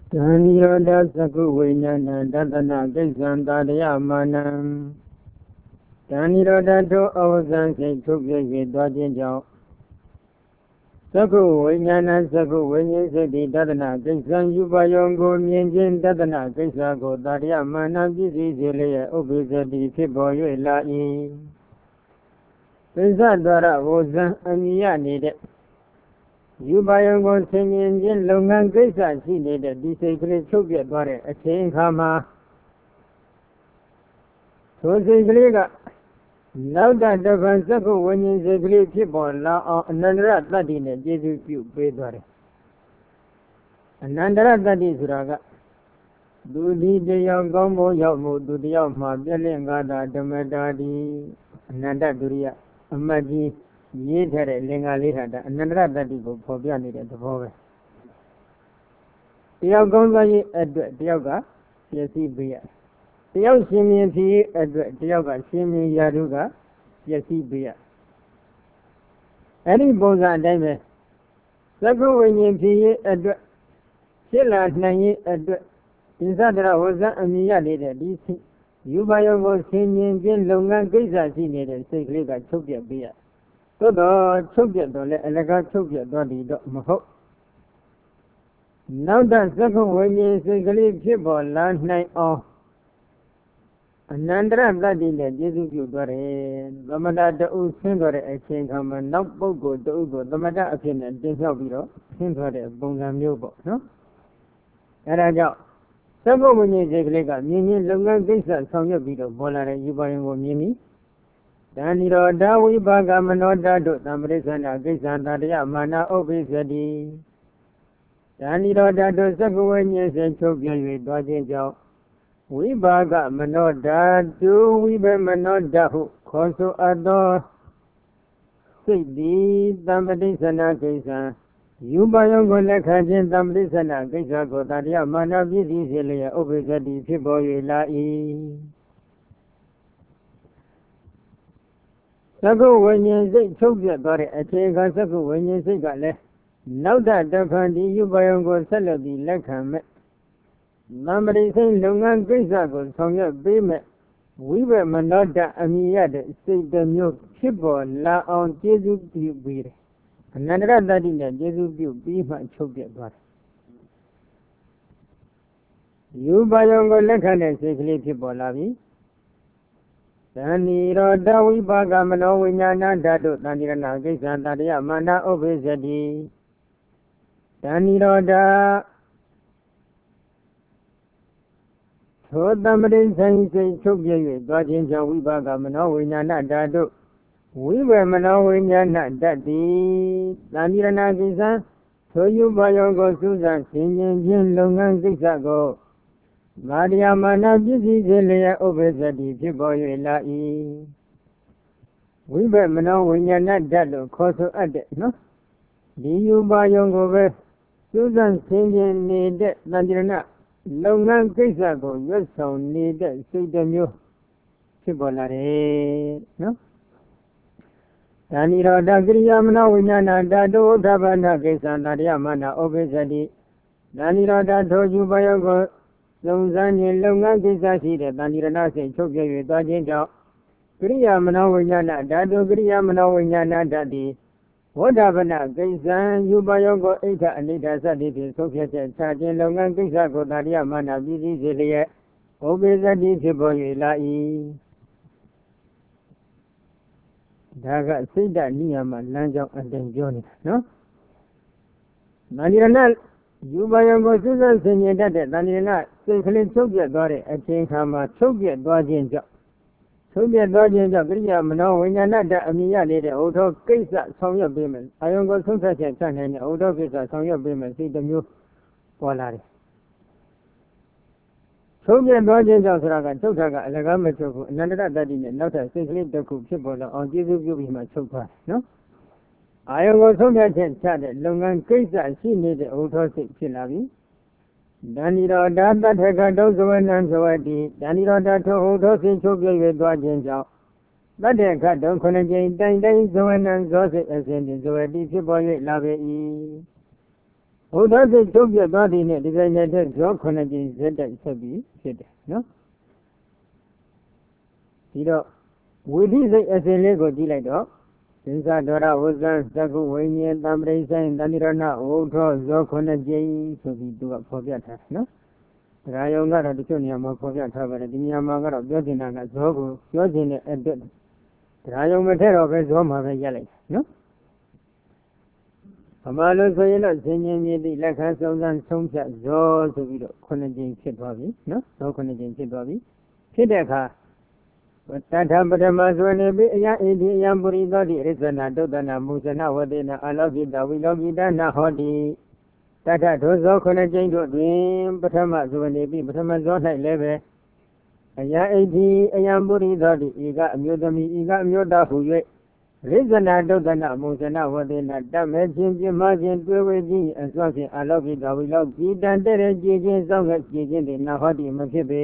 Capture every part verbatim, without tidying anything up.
တံနိရောဓသကုဝိညာဏတတနာကိစ္ဆံတာရယမာနံတံနိရောဓထိုအဝဇံစိတ်ထုတ်ပြည့်၍သွားခြင်းကြောင့်သကုဝိညာဏသကုဝိညာဉ်စိတ်တတနာကိစ္ဆံယူပါယုံကိုမြင်ခြင်းတတနာကိစ္စကိုတာရယမာနပြည့်စည်စေလျက်ဥပ္ပဇ္ဇတိဖြစ်ပေါ်၍လာ၏ကိစ္စတော်ရဝဇံအမိယနေတဲ့ယူပါယုံကိုဆင်ញင်ခြင်းလုပ်ငန်းကိစ္စရှိနေတဲ့ဒီစိတ်ကလေးချုပ်ပြတ်သွားတဲ့အချိန်အခါမှာထိုစိတ်ကလေးကနောက်တပံသက္ကုဝိညာဉ်စိတ်ကလေးဖြစ်ပေါ်လာအောင်အနန္တရတ္တိနဲ့ကျေစုပြုပေးသွားတယ်အနန္တရတ္တိဆိုတာကသူဒီတယောက်ကောင်းဖို့ရောက်မှုသူတယောက်မှာပြည့်လင့်ကားတာဓမ္မတာဒီအနန္တဒုရိယအမတ်ကြီးရေးထားတဲ့လင်္ကာလေးထာတာအနန္တရတ္တိကိုဖော်ပြနေတဲ့သဘောပဲတယောက်ကောင်းသွားရေးအတွက်တယောက်ကပျက်စီးပေးရတယောက်ရှင်မြင်ဖြစ်ရေးအတွက်တယောက်ကရှင်မြင်ရာထုကပျက်စီးပေးရအဲ့ဒီပုံစံအတိုင်းပဲသက္ကုဝိညာဉ်ဖြစ်ရေးအတွက်ဖြစ်လာနိုင်ရေးအတွက်သစ္စာတရဝဇ္ဇအမိယနေတဲ့ဒီယူပါယုံကိုဆင်ញင်ခြင်းလုပ်ငန်းကိစ္စရှိနေတဲ့စိတ်ကလေးကချုပ်ပြတ်ပေးရသို့တော့ချုပ်ပြတ်တော့လည်းအလကားချုပ်ပြတ်သွားပြီတော့မဟုတ်နောက်တသက္ကုဝိညာဉ်စိတ်ကလေးဖြစ်ပေါ်လာနိုင်အောင်အနန္တရတ္တိနဲ့ကျေစုပြုသွားတယ်သမထတူဆင်းသွားတဲ့အချိန်ခါမှာနောက်ပုဂ္ဂိုလ်တူကိုသမထအဖြစ်နဲ့တင်ပြပြီးတော့ဆင်းသွားတဲ့ပုံစံမျိုးပေါ့နော်အဲဒါကြောင့်သက္ကုဝိညာဉ်စိတ်ကလေးကမြင်မြင်လုပ်ငန်းကိစ္စဆောင်ရွက်ပြီးတော့ပေါ်လာတဲ့ယူပါယုံကိုမြင်ပြီးတဏိရောဓဝိပါကမနောဓာတုသံပရိစ္ဆန္ဒကိစ္စံတတယမာနဥပ္ပိသတိတဏိရောဓတုသက္ကုဝိညာဉ်စိတ်ချုပ်ပြ၍သွားခြင်းကြောင့်ဝိပါကမနောဓာတုဝိဘမနောဓာဟုခေါ်ဆိုအပ်သောစိတ်သည်သံပရိစ္ဆန္ဒကိစ္စံယူပါယုံကိုလက်ခံခြင်းသံပရိစ္ဆန္ဒကိစ္စကိုတတယမာနပြည့်စည်စေလျက်ဥပ္ပဇ္ဇတိဖြစ်ပေါ်၍လာ၏သက္ကုဝိညာဉ်စိတ်ချုပ်ပြတ်သွားတဲ့အချိန်ခါသက္ကုဝိညာဉ်စိတ်ကလည်းနောက်တတဖန်ဒီယူပါယုံကိုဆက်လက်ပြီးလက်ခံမဲ့သံပရိစိတ်လုပ်ငန်းကိစ္စကိုဆောင်ရွက်ပေးမဲ့ဝိဘမနောဓာအမိယတဲ့စိတ်တစ်မျိုးဖြစ်ပေါ်လာအောင်ကျေစုပြုပြီးတယ်အနန္တရတ္တိနဲ့ကျေစုပြုပြီးမှချုပ်ပြတ်သွားတယ်ယူပါယုံကိုလက်ခံတဲ့စိတ်ကလေးဖြစ်ပေါ်လာပြီတဏိရောဓဝိပါကမနောဝိညာဏဓာတုတဏိရဏကိစ္စံတတယမာနဥပ္ပိသတိတဏိရောဓသောတမရိဆိုင်စိတ်ချုပ်ပြ၍သွားခြင်းကြောင့်ဝိပါကမနောဝိညာဏဓာတုဝိဘမနောဝိညာဏဓာတိတဏိရဏကိစ္စံသောယူပါယုံကိုစူးစမ်းဆင်ခြင်ခြင်းလုပ်ငန်းကိစ္စကိုမာရယာမာနပစ္စည်းစေလျက်ဥပ္ပဇ္ဇတိဖြစ်ပေါ်၍လာ၏ဝိဘမနောဝိညာဏဓာတ်လို့ခေါ်ဆိုအပ်တဲ့နော်ဒီယူပါယုံကိုပဲစူးစမ်းဆင်ခြင်နေတဲ့တဏိရဏလုပ်ငန်းကိစ္စကိုရွတ်ဆောင်နေတဲ့စိတ်တစ်မျိုးဖြစ်ပေါ်လာတယ်နော်တဏိရောဓကိရိယာမနောဝိညာဏဓာတုဥဒ္ဓဘာနကိစ္စံတတယမာနဥပ္ပိသတိတဏိရောဓထိုယူပါယုံကိုစုံစမ်းခြင်းလုပ်ငန်းကိစ္စရှိတဲ့တဏိရဏစိတ်ချုပ်ပြ၍သွားခြင်းကြောင့်ကိရိယာမနောဝိညာဏဓာတုကိရိယာမနောဝိညာဏဓာတိဝဋ္ဌဗနကိစ္စံယူပါယုံကိုအိဋ္ဌအနိဋ္ဌသတ္တိဖြင့်ဆုံးဖြတ်ချက်ချခြင်းလုပ်ငန်းကိစ္စကိုတတယမာနပြည့်စည်စေလျက်ဥပ္ပိသတိဖြစ်ပေါ်၍လာ၏ဒါကစိတ်ဓာတ်နိယမလမ်းကြောင်းအတိုင်းပြောနေတာနော်တဏိရဏယူပါယုံကိုစွစွဆင်ញင်တတ်တဲ့တဏိရဏစိတ်ကလေးချုပ်ပြတ်သွားတဲ့အချိန်ခါမှာချုပ်ပြတ်သွားခြင်းကြောင့်ချုပ်ပြတ်သွားခြင်းကြောင့်ကိရိယာမနောဝိညာဏဓာတ်အမိယနေတဲ့ဥထောကိစ္စဆောင်ရွက်ပေးမယ်အာယုံကိုဆုံးဖြတ်ချက်ချနိုင်တဲ့ဥထောကိစ္စဆောင်ရွက်ပေးမယ်စိတ်တစ်မျိုးပေါ်လာတယ်ချုပ်ပြတ်သွားခြင်းကြောင့်ဆိုတာကချုပ်တာကအလကားမချုပ်ဘူးအနန္တရတ္တိနဲ့နောက်ထပ်စိတ်ကလေးတစ်ခုဖြစ်ပေါ်လာအောင်ကျေစုပြုပြီးမှချုပ်သွားတယ်နော်အာယုံကိုဆုံးဖြတ်ချက်ချတဲ့လုပ်ငန်းကိစ္စရှိနေတဲ့ဥထောစိတ်ဖြစ်လာပြီတဏိရောဓတထကတုဇဝနံဇဝတိတဏိရောဓထိုဥထောစိတ်ချုပ်ပြ၍သွားခြင်းကြောင့်တတ္တခတုခုနှစ်ကြိမ်တိုင်တိုင်ဇဝနံဇောစိတ်အစဉ်ဇဝတိဖြစ်ပေါ်၍လာပေ၏ဘုဒ္ဓစိတ်ချုပ်ပြသွားသည်နဲ့ဒီဇိုင်းတဲ့ဇောခုနှစ်ကြိမ်ဇက်တိုက်ဆက်ပြီးဖြစ်တယ်နော်ဒီတော့ဝိသိစိတ်အစဉ်လေးကိုကြည့်လိုက်တော့သင်္သာဒရဝဇ္ဇံသကုဝိညာဉ်တံပရိဆိုင်တဏိရဏဝုထောဇောခုနှစ်ကြိမ်ဆိုပြီးသူကဖော်ပြထားနော်ဒါယုံကတော့တချို့နေရာမှာဖော်ပြထားပါတယ်ဒီနေရာမှာကတော့ပြောချင်တာကဇောကိုပြောချင်တဲ့အတွက်ဒါယုံမထက်တော့ပဲဇောမှာပဲရက်လိုက်နော်ဗမာလိုဆိုရင်တော့ဆင်ញင်မြည်သည့်လက်ခံစုံစမ်းဆုံးဖြတ်ဇောဆိုပြီးတော့ခုနှစ်ကြိမ်ဖြစ်သွားပြီနော်ဇောခုနှစ်ကြိမ်ဖြစ်သွားပြီဖြစ်တဲ့အခါတထပထမဆိုနေပြီအယံဣတိအယံပုရိသောတိရိသနာတုတ္တနာမုဇနာဝတိနာအလောကိတဝိလောကိတနာဟောတိတထဒုဇောခုနှစ်ကြိမ်တို့တွင်ပထမဆိုနေပြီပထမဇော၌လည်းပဲအယံဣတိအယံပုရိသောတိဤကအမျိုးသမီးဤကအမျိုးသားဟု၍ရိဇနာတုတ္တနာမုဇနာဝတိနာတတ်မဲ့ခြင်းပြမခြင်းတွေ့ဝေခြင်းအစွမ်းဖြင့်အလောကိတဝိလောကိတန်တဲ့ကြည်ခြင်းစောင့်ခဲ့ကြည်ခြင်းတွေနာဟောတိမဖြစ်ပေ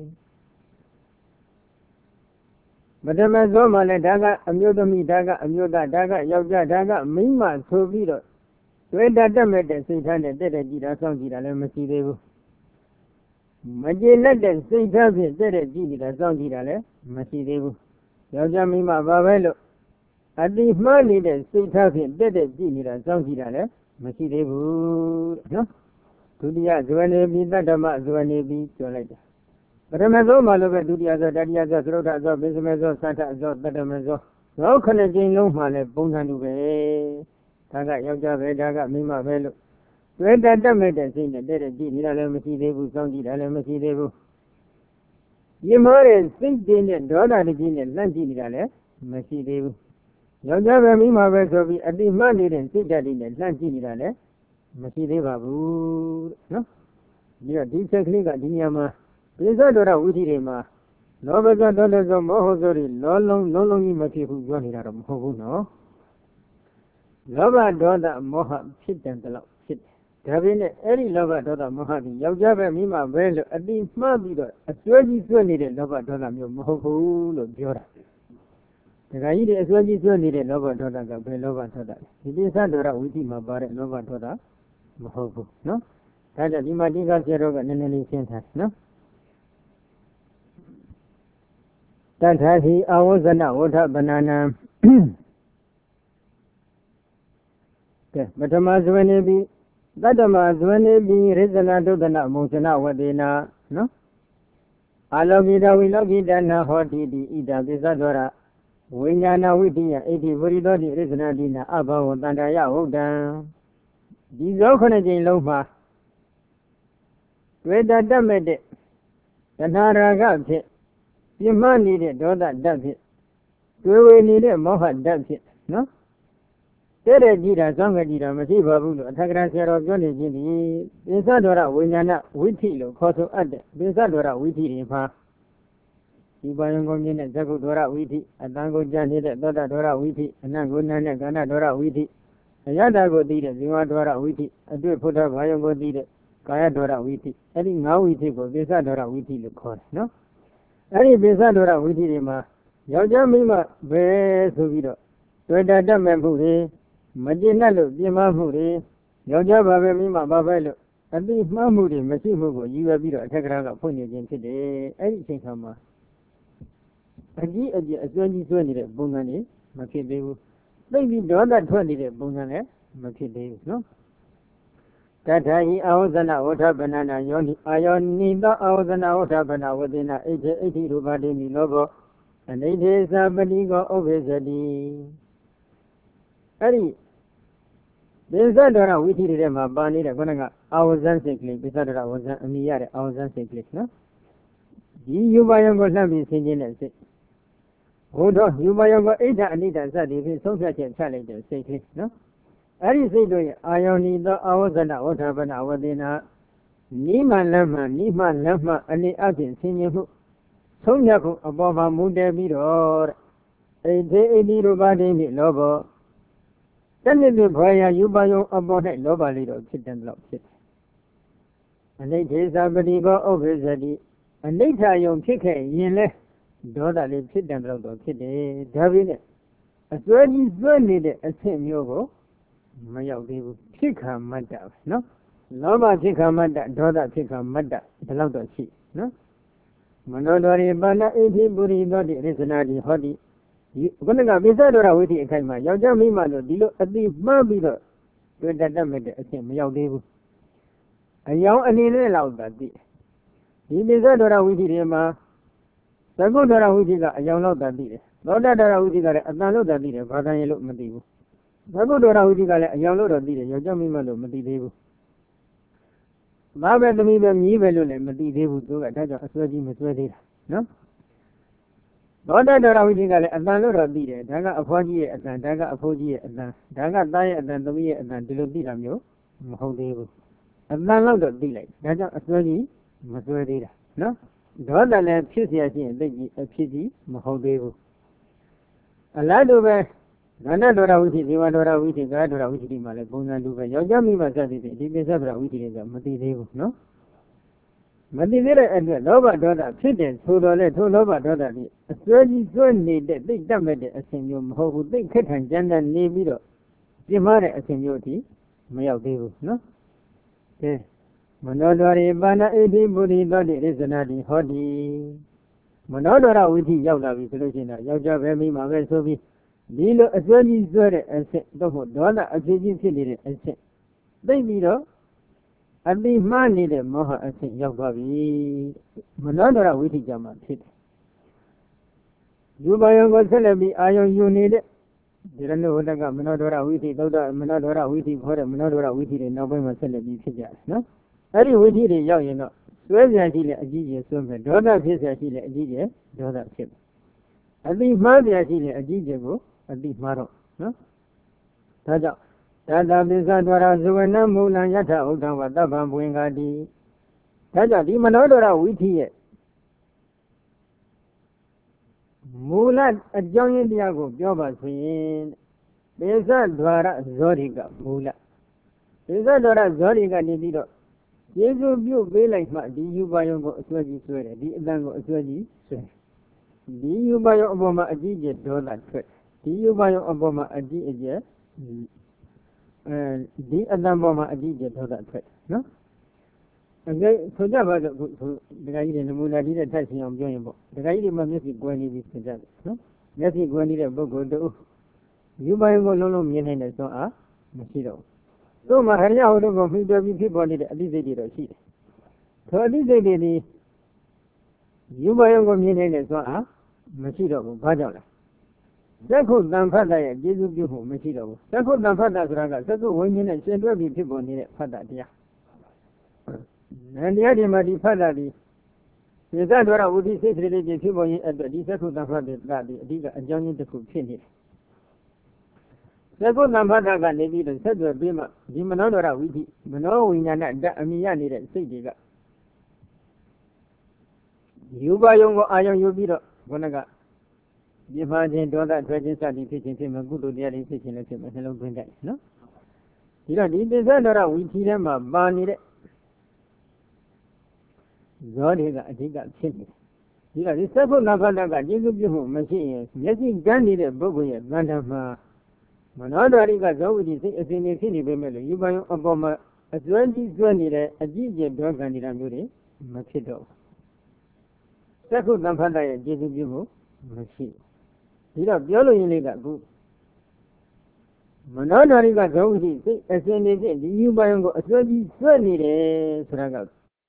ပထမဆုံးမှလည်းဒါကအမျိုးသမီးဒါကအမျိုးသားဒါကယောက်ျားဒါကမိန်းမဆိုပြီးတော့တွေ့တတ်မဲ့တဲ့စိတ်ထားနဲ့တဲ့တဲ့ကြည်တာစောင့်ကြည့်တာလည်းမရှိသေးဘူးမကျေနပ်တဲ့စိတ်ထားဖြင့်တဲ့တဲ့ကြည်နေတာစောင့်ကြည့်တာလည်းမရှိသေးဘူးယောက်ျားမိန်းမဘာပဲလို့အတိမှားနေတဲ့စိတ်ထားဖြင့်တဲ့တဲ့ကြည်နေတာစောင့်ကြည့်တာလည်းမရှိသေးဘူးနော်ဒုတိယဇဝနေပိတ္တမဇဝနေပိပြောလိုက်တာပထမဆုံးမှလည်းပဲဒုတိယဇောတတိယဇောသရုတ်ထဇောပိစမေဇောသတ္တဇောတတ္တမဇောဇောခုနှစ်ကြိမ်လုံးမှလည်းပုံစံတူပဲဒါကယောက်ျားပဲဒါကမိန်းမပဲလို့တွေ့တတ်မဲ့တဲ့စိတ်နဲ့တဲ့တဲ့ကြည့်နေတာလည်းမရှိသေးဘူးစောင့်ကြည့်တာလည်းမရှိသေးဘူးဒီမှာတဲ့စိတ်တွေနဲ့ဒေါသတကြီးနဲ့လန့်ကြည့်နေတာလည်းမရှိသေးဘူးယောက်ျားပဲမိန်းမပဲဆိုပြီးအတိမှတ်နေတဲ့စိတ်ဓာတ်တွေနဲ့လန့်ကြည့်နေတာလည်းမရှိသေးပါဘူးနော်ပြီးတော့ဒီချက်ကလေးကဒီနေရာမှာပိဿဒေါရဝိသီတွေမှာလောဘဇောဒေါသဇောမောဟဇောတွေလောလုံးလုံးလုံးကြီးမဖြစ်ဘူးပြောနေတာတော့မဟုတ်ဘူးနော်လောဘဒေါသမောဟဖြစ်တယ်တလို့ဖြစ်တယ်ဒါပေမဲ့အဲ့ဒီလောဘဒေါသမောဟကြီးယောက်ျားပဲမိန်းမပဲလို့အတိမှားပြီးတော့အစွဲကြီးစွဲနေတဲ့လောဘဒေါသမျိုးမဟုတ်ဘူးလို့ပြောတာဒကာကြီးတွေအစွဲကြီးစွဲနေတဲ့လောဘဒေါသကဘယ်လောဘဒေါသလဲဒီပိဿဒေါရဝိသီမှာပါတဲ့လောဘဒေါသမဟုတ်ဘူးနော်ဒါကြောင့်ဒီမှာဒီကဆရာတော်ကနည်းနည်းလေးရှင်းထားနော်တထာဟိအဝဇနဝဋ္ဌပနနံကဲပထမဇဝနေပြီတတ္တမဇဝနေပြီရိဇနာဒုဒ္ဒနာမုံစနဝတေနာနော်အလောကိတဝိလောကိတနာဟောတိတိဣဒပိသသောရဝိညာဏဝိတ္တိယဣတိဝရိသောတိရိဇနာတိနာအဘဝတန္တယဝုဒ္ဒံဒီဇောခုနှစ်ကြိမ်လုံးမှာတွေ့တတ်မဲ့တဲ့တဏှာရာဂဖြင့်ပြင်းမှနေတဲ့ဒေါသဓာတ်ဖြင့်တွေ့ဝေနေတဲ့မောဟဓာတ်ဖြင့်နော်တဲ့တဲ့ကြည့်တာစောင့်ကြည့်တာမရှိပါဘူးလို့အထက်ကရာဆရာတော်ပြောနေခြင်းဒီပိဿဒေါရဝိညာဏဝိထိလို့ခေါ်ဆိုအပ်တဲ့ပိဿဒေါရဝိထိတွေမှာဒီပါယံကုန်ခြင်းနဲ့ဇဂုဒေါရဝိထိအတန်ကိုကြံနေတဲ့သောတာဒေါရဝိထိအနတ်ကိုနန်းတဲ့ကန္နဒေါရဝိထိအယတ္တကိုသိတဲ့ဇီဝဒေါရဝိထိအတွေ့ဖုဒ္ဓဘာယံကိုသိတဲ့ကာယဒေါရဝိထိအဲ့ဒီငါးဝိထိကိုပိဿဒေါရဝိထိလို့ခေါ်တယ်နော်အဲ့ဒီပိဿဒေါရဝိသီတွေမှာယောက်ျားမိန်းမပဲဆိုပြီးတော့တွေ့တတ်မဲ့မှုတွေမကျေနပ်လို့ပြင်းမမှုတွေယောက်ျားဘာပဲမိန်းမဘာပဲလို့အတိမှားမှုတွေမရှိမှုကိုရည်ရွယ်ပြီးတော့အထက်ကရာကဖွင့်နေခြင်းဖြစ်တယ်အဲ့ဒီအချိန်ခါမှာအကြီးအကျယ်အစွမ်းကြီးဆွဲနေတဲ့ပုံစံတွေမဖြစ်သေးဘူးသိပြီးဒေါသထွက်နေတဲ့ပုံစံလည်းမဖြစ်သေးဘူးနော်တထာဟိအဝဇနဝဋ္ဌပနနာယောနိအာယောနိသောအဝဇနဝဋ္ဌပနဝတိနာဣတိဣတိရူပတိမိလောဘောအနိဋ္ဌေသပတိကောဥပ္ပေသတိအဲ့ဒီပိဿဒေါရဝိသီတွေထဲမှာပါနေတဲ့ခုနကအာဝဇန်စိတ်ကလေးပိဿဒေါရဝဇန်အမိရတဲ့အာဝဇန်စိတ်ကလေးနော်ဒီယူပါယံကိုလှမ်းပြီးဆင်ခြင်တဲ့စိတ်ဘုဒ္ဓယူပါယံကိုအိဋ္ဌအနိဋ္ဌစသည်ဖြင့်ဆုံးဖြတ်ချက်ချလိုက်တဲ့စိတ်ကလေးနော်အဲ့ဒီစိတ်တို့ရဲ့အာယောနိသောအဝဇနဝဋ္ဌပနဝတိနာနိမလမ်းမှနိမလမ်းမှအနေအချင်းဆင်ញင်မှုဆုံးဖြတ်ခုအပေါ်မှာမူတည်ပြီးတော့တဲ့ဣတိဣတိရူပတိမိလောဘောတဏှိတိဘွယ်ရာယူပါယုံအပေါ်၌လောဘလေးတော့ဖြစ်တယ်လို့ဖြစ်တယ်အနိဋ္ဌေသပတိကောဥပ္ပေသတိအနိဋ္ဌယုံဖြစ်ခဲ့ရင်လဲဒေါသလေးဖြစ်တယ်လို့တော့ဖြစ်တယ်ဒါပေမဲ့အစွဲကြီးစွဲနေတဲ့အဆင့်မျိုးကိုမရောက်သေးဘူးဖြစ်ခါမတ္တနော်လောဘဖြစ်ခါမတ္တဒေါသဖြစ်ခါမတ္တဒီလောက်တော့ရှိနော်မနောတော်ရိပါဏအိသိပုရိသောတိရိသနာတိဟောတိခုနကပိဿတော်ရဝိသီအခိုက်မှာယောက်ျားမိန်းမတို့ဒီလိုအတိမှားပြီးတော့တွေ့တတ်မဲ့တဲ့အဖြစ်မရောက်သေးဘူးအယောင်အနေနဲ့လောက်သာသိဒီပိဿတော်ရဝိသီတွေမှာသကုတော်ရဝိသီကအယောင်လောက်သာသိတယ်သောတတော်ရဝိသီကလည်းအတန်လို့သာသိတယ်ဘာသာရင်လို့မသိဘူးသကုတော်ရဝိသီကလည်းအယောင်လို့တော့သိတယ်ယောက်ျားမိန်းမလို့မသိသေးဘူးဘာပဲသမီးပဲမြည်ပဲလို့လည်းမသိသေးဘူးသူကဒါကြောင့်အစွဲကြီးမစွဲသေးတာနော်သောတတော်ရဝိသီကလည်းအတန်လို့တော့သိတယ်ဒါကအဖွားကြီးရဲ့အတန်ဒါကအဖိုးကြီးရဲ့အတန်ဒါကသားရဲ့အတန်သမီးရဲ့အတန်ဒီလိုသိတာမျိုးမဟုတ်သေးဘူးအတန်လောက်တော့သိလိုက်ဒါကြောင့်အစွဲကြီးမစွဲသေးတာနော်ဒေါသလည်းဖြစ်เสียရှိရင်သိကြီးအဖြစ်ကြီးမဟုတ်သေးဘူးအလားတူပဲနန္ဒတော်ရဝိသီဇေဝတော်ရဝိသီကာတော်ရဝိသီဒီမှာလည်းပုံစံတူပဲယောက်ျားမိန်းမစသည်ဖြင့်ဒီပိဿတော်ရဝိသီတွေကမသိသေးဘူးနော်မသိသေးတဲ့အတွက်လောဘဒေါသဖြစ်တယ်ဆိုတော့လေထိုလောဘဒေါသဒီအစွဲကြီးစွဲနေတဲ့သိတတ်မဲ့တဲ့အစဉ်မျိုးမဟုတ်ဘူးသိခက်ထန်ကြမ်းတမ်းနေပြီးတော့ပြင်းမာတဲ့အစဉ်မျိုးအထိမရောက်သေးဘူးနော်ကဲမနောတော်ရိပါဏအိသိပုရိသောတိရိသနာတိဟောတိမနောတော်ရဝိသီရောက်လာပြီဆိုလို့ရှိရင်ယောက်ျားပဲမိန်းမပဲဆိုပြီးဒီလိုအစွဲကြီးစွဲတဲ့အဆင့်တော့ဟုတ်ဒေါသအဖြစ်ကြီးဖြစ်နေတဲ့အဆင့်သိပြီးတော့အတိမှားနေတဲ့မောဟအဆင့်ရောက်သွားပြီမနောတော်ရဝိသီကြမှာဖြစ်တယ်ယူပါယံကိုဆက်လက်ပြီးအာယုံယူနေတဲ့ဒီရဏုဟတကမနောတော်ရဝိသီသုဒ္ဓမနောတော်ရဝိသီခေါ်တဲ့မနောတော်ရဝိသီတွေနောက်ပိုင်းမှာဆက်လက်ပြီးဖြစ်ကြတယ်နော်အဲ့ဒီဝိသီတွေရောက်ရင်တော့စွဲစရာရှိတဲ့အကြီးကျယ်စွဲမယ်ဒေါသဖြစ်စရာရှိတဲ့အကြီးကျယ်ဒေါသဖြစ်မယ်အတိမှားစရာရှိတဲ့အကြီးကျယ်ကိုအတိမှားတော့နော်ဒါကြောင့်သတ္တပိစ္ဆဒွါရဇဝနမူလံယထဥဒ္ဓဝတ္တဗံဘွင်္ဂတိဒါကြောင့်ဒီမနောဒရဝိသီရဲ့မူလအကြောင်းရင်းတရားကိုပြောပါဆိုရင်ပိစ္ဆဒွါရဇောတိကမူလပိစ္ဆဒွါရဇောတိကနေပြီးတော့ယေရှုပြုတ်ပေးလိုက်မှဒီယူပါယုံကိုအစွဲကြီးဆွဲတယ်ဒီအတန်ကိုအစွဲကြီးဆွဲဒီယူပါယုံအပေါ်မှာအကြီးကျယ်ဒေါသထွက်ဒီယူပါယုံအပေါ်မှာအကြီးအကျယ်အဲဒီအတန်ပေါ်မှာအကြီးကျယ်ဒေါသထွက်နော်အဲဆိုကြပါတော့ဒကာကြီးတွေနမူနာဒီတဲ့ထပ်ရှင်အောင်ပြောရင်ပေါ့ဒကာကြီးတွေမှမျက်စိကွယ်နေပြီဆိုကြတယ်နော်မျက်စိကွယ်နေတဲ့ပုဂ္ဂိုလ်တို့ယူပါယုံကိုလုံးလုံးမြင်နိုင်တဲ့စွမ်းအားမရှိတော့တို့မှာဟရိယဟောတို့ကိုမှီတော်ပြီးဖြစ်ပေါ်နေတဲ့အတိစိတ်တွေတော့ရှိတယ်။ထိုအတိစိတ်တွေဒီယူပါယုံကိုမြင်နေတဲ့စွမ်းအားမရှိတော့ဘူး။ဘာကြောင့်လဲ။သက္ခုတံဖတ်တာရဲ့ကျေစုပြုမှုမရှိတော့ဘူး။သက္ခုတံဖတ်တာဆိုတာကသက္ခုဝိညာဉ်နဲ့ရှင်တွဲပြီးဖြစ်ပေါ်နေတဲ့ဖတ်တာတရား။နန္တရားဒီမှာဒီဖတ်တာဒီသေသဒွါရဝုဒိစိတ်တွေဖြစ်ဖြစ်ပေါ်ရင်အတွက်ဒီသက္ခုတံဖတ်တာဒီအဓိကအကြောင်းရင်းတစ်ခုဖြစ်နေတယ်။သက္ကုတံဖတ်တာကနေပြီးတော့ဆက်သွယ်ပြီးမှဒီမနောဒရဝိသီမနောဝိညာဏဓာတ်အမြင်ရနေတဲ့စိတ်တွေကယူပါယုံကိုအာယုံယူပြီးတော့ခொနကပြဖာခြင်းဒေါသထွက်ခြင်းစသည်ဖြစ်ခြင်းဖြစ်မှာကုသိုလ်တရားတွေဖြစ်ခြင်းလည်းဖြစ်မှာနှလုံးသွင်းတိုက်နော်ဒီတော့ဒီပိစ္ဆဒရဝိသီထဲမှာပါနေတဲ့ဇောတွေကအဓိကဖြစ်နေဒီတော့ဒီသက္ကုတံဖတ်တာကကျေစုပြုမှုမရှိရင်မျက်စိကန်းနေတဲ့ပုဂ္ဂိုလ်ရဲ့သဏ္ဍာန်မှာမနောဒရိကဇောဝိတိစိတ်အစဉ်နေဖြစ်နေပေမဲ့လို့ယူပါယုံအပေါ်မှာအစွဲကြီးစွဲနေတဲ့အကြည့်ကျဒေါကံနေတာမျိုးတွေမဖြစ်တော့ဘူးသက္ခုတံဖတ်တာရဲ့ကျေစုပြုမှုမရှိဒီတော့ပြောလို့ရင်လေးကအခုမနောဒရိကဇောဝိတိစိတ်အစဉ်နေဖြစ်ဒီယူပါယုံကိုအစွဲကြီးစွဲနေတယ်ဆိုတာက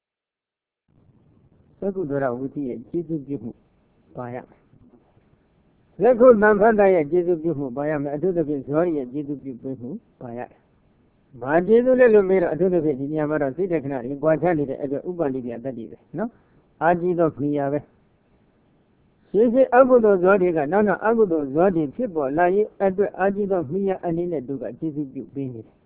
သက္ခုဒရဝိတိရဲ့ကျေစုပြုမှုပါရလက်ခုတံဖတ်တာရဲ့ကျေစုပြုမှုပါရမယ်အထုသဖြင့်ဇောရီရဲ့ကျေစုပြုမှုပါရတယ်။ဘာကျေစုလဲလို့မေးတော့အထုသဖြင့်ဒီနေရာမှာတော့စိတ်တက္ခဏတွေကြွားချနေတဲ့အတွက်ဥပ္ပန္တိပြတတ္တိပဲနော်။အာကြည့်တော့ခဏရပဲ။ရှိရှိအကုသိုလ်ဇောတွေကနောက်နောက်အကုသိုလ်ဇောတွေဖြစ်ပေါ်လာရင်အတွက်အာကြည့်တော့ခဏရအနေနဲ့သူကကျေစုပြုပေးနေတယ်။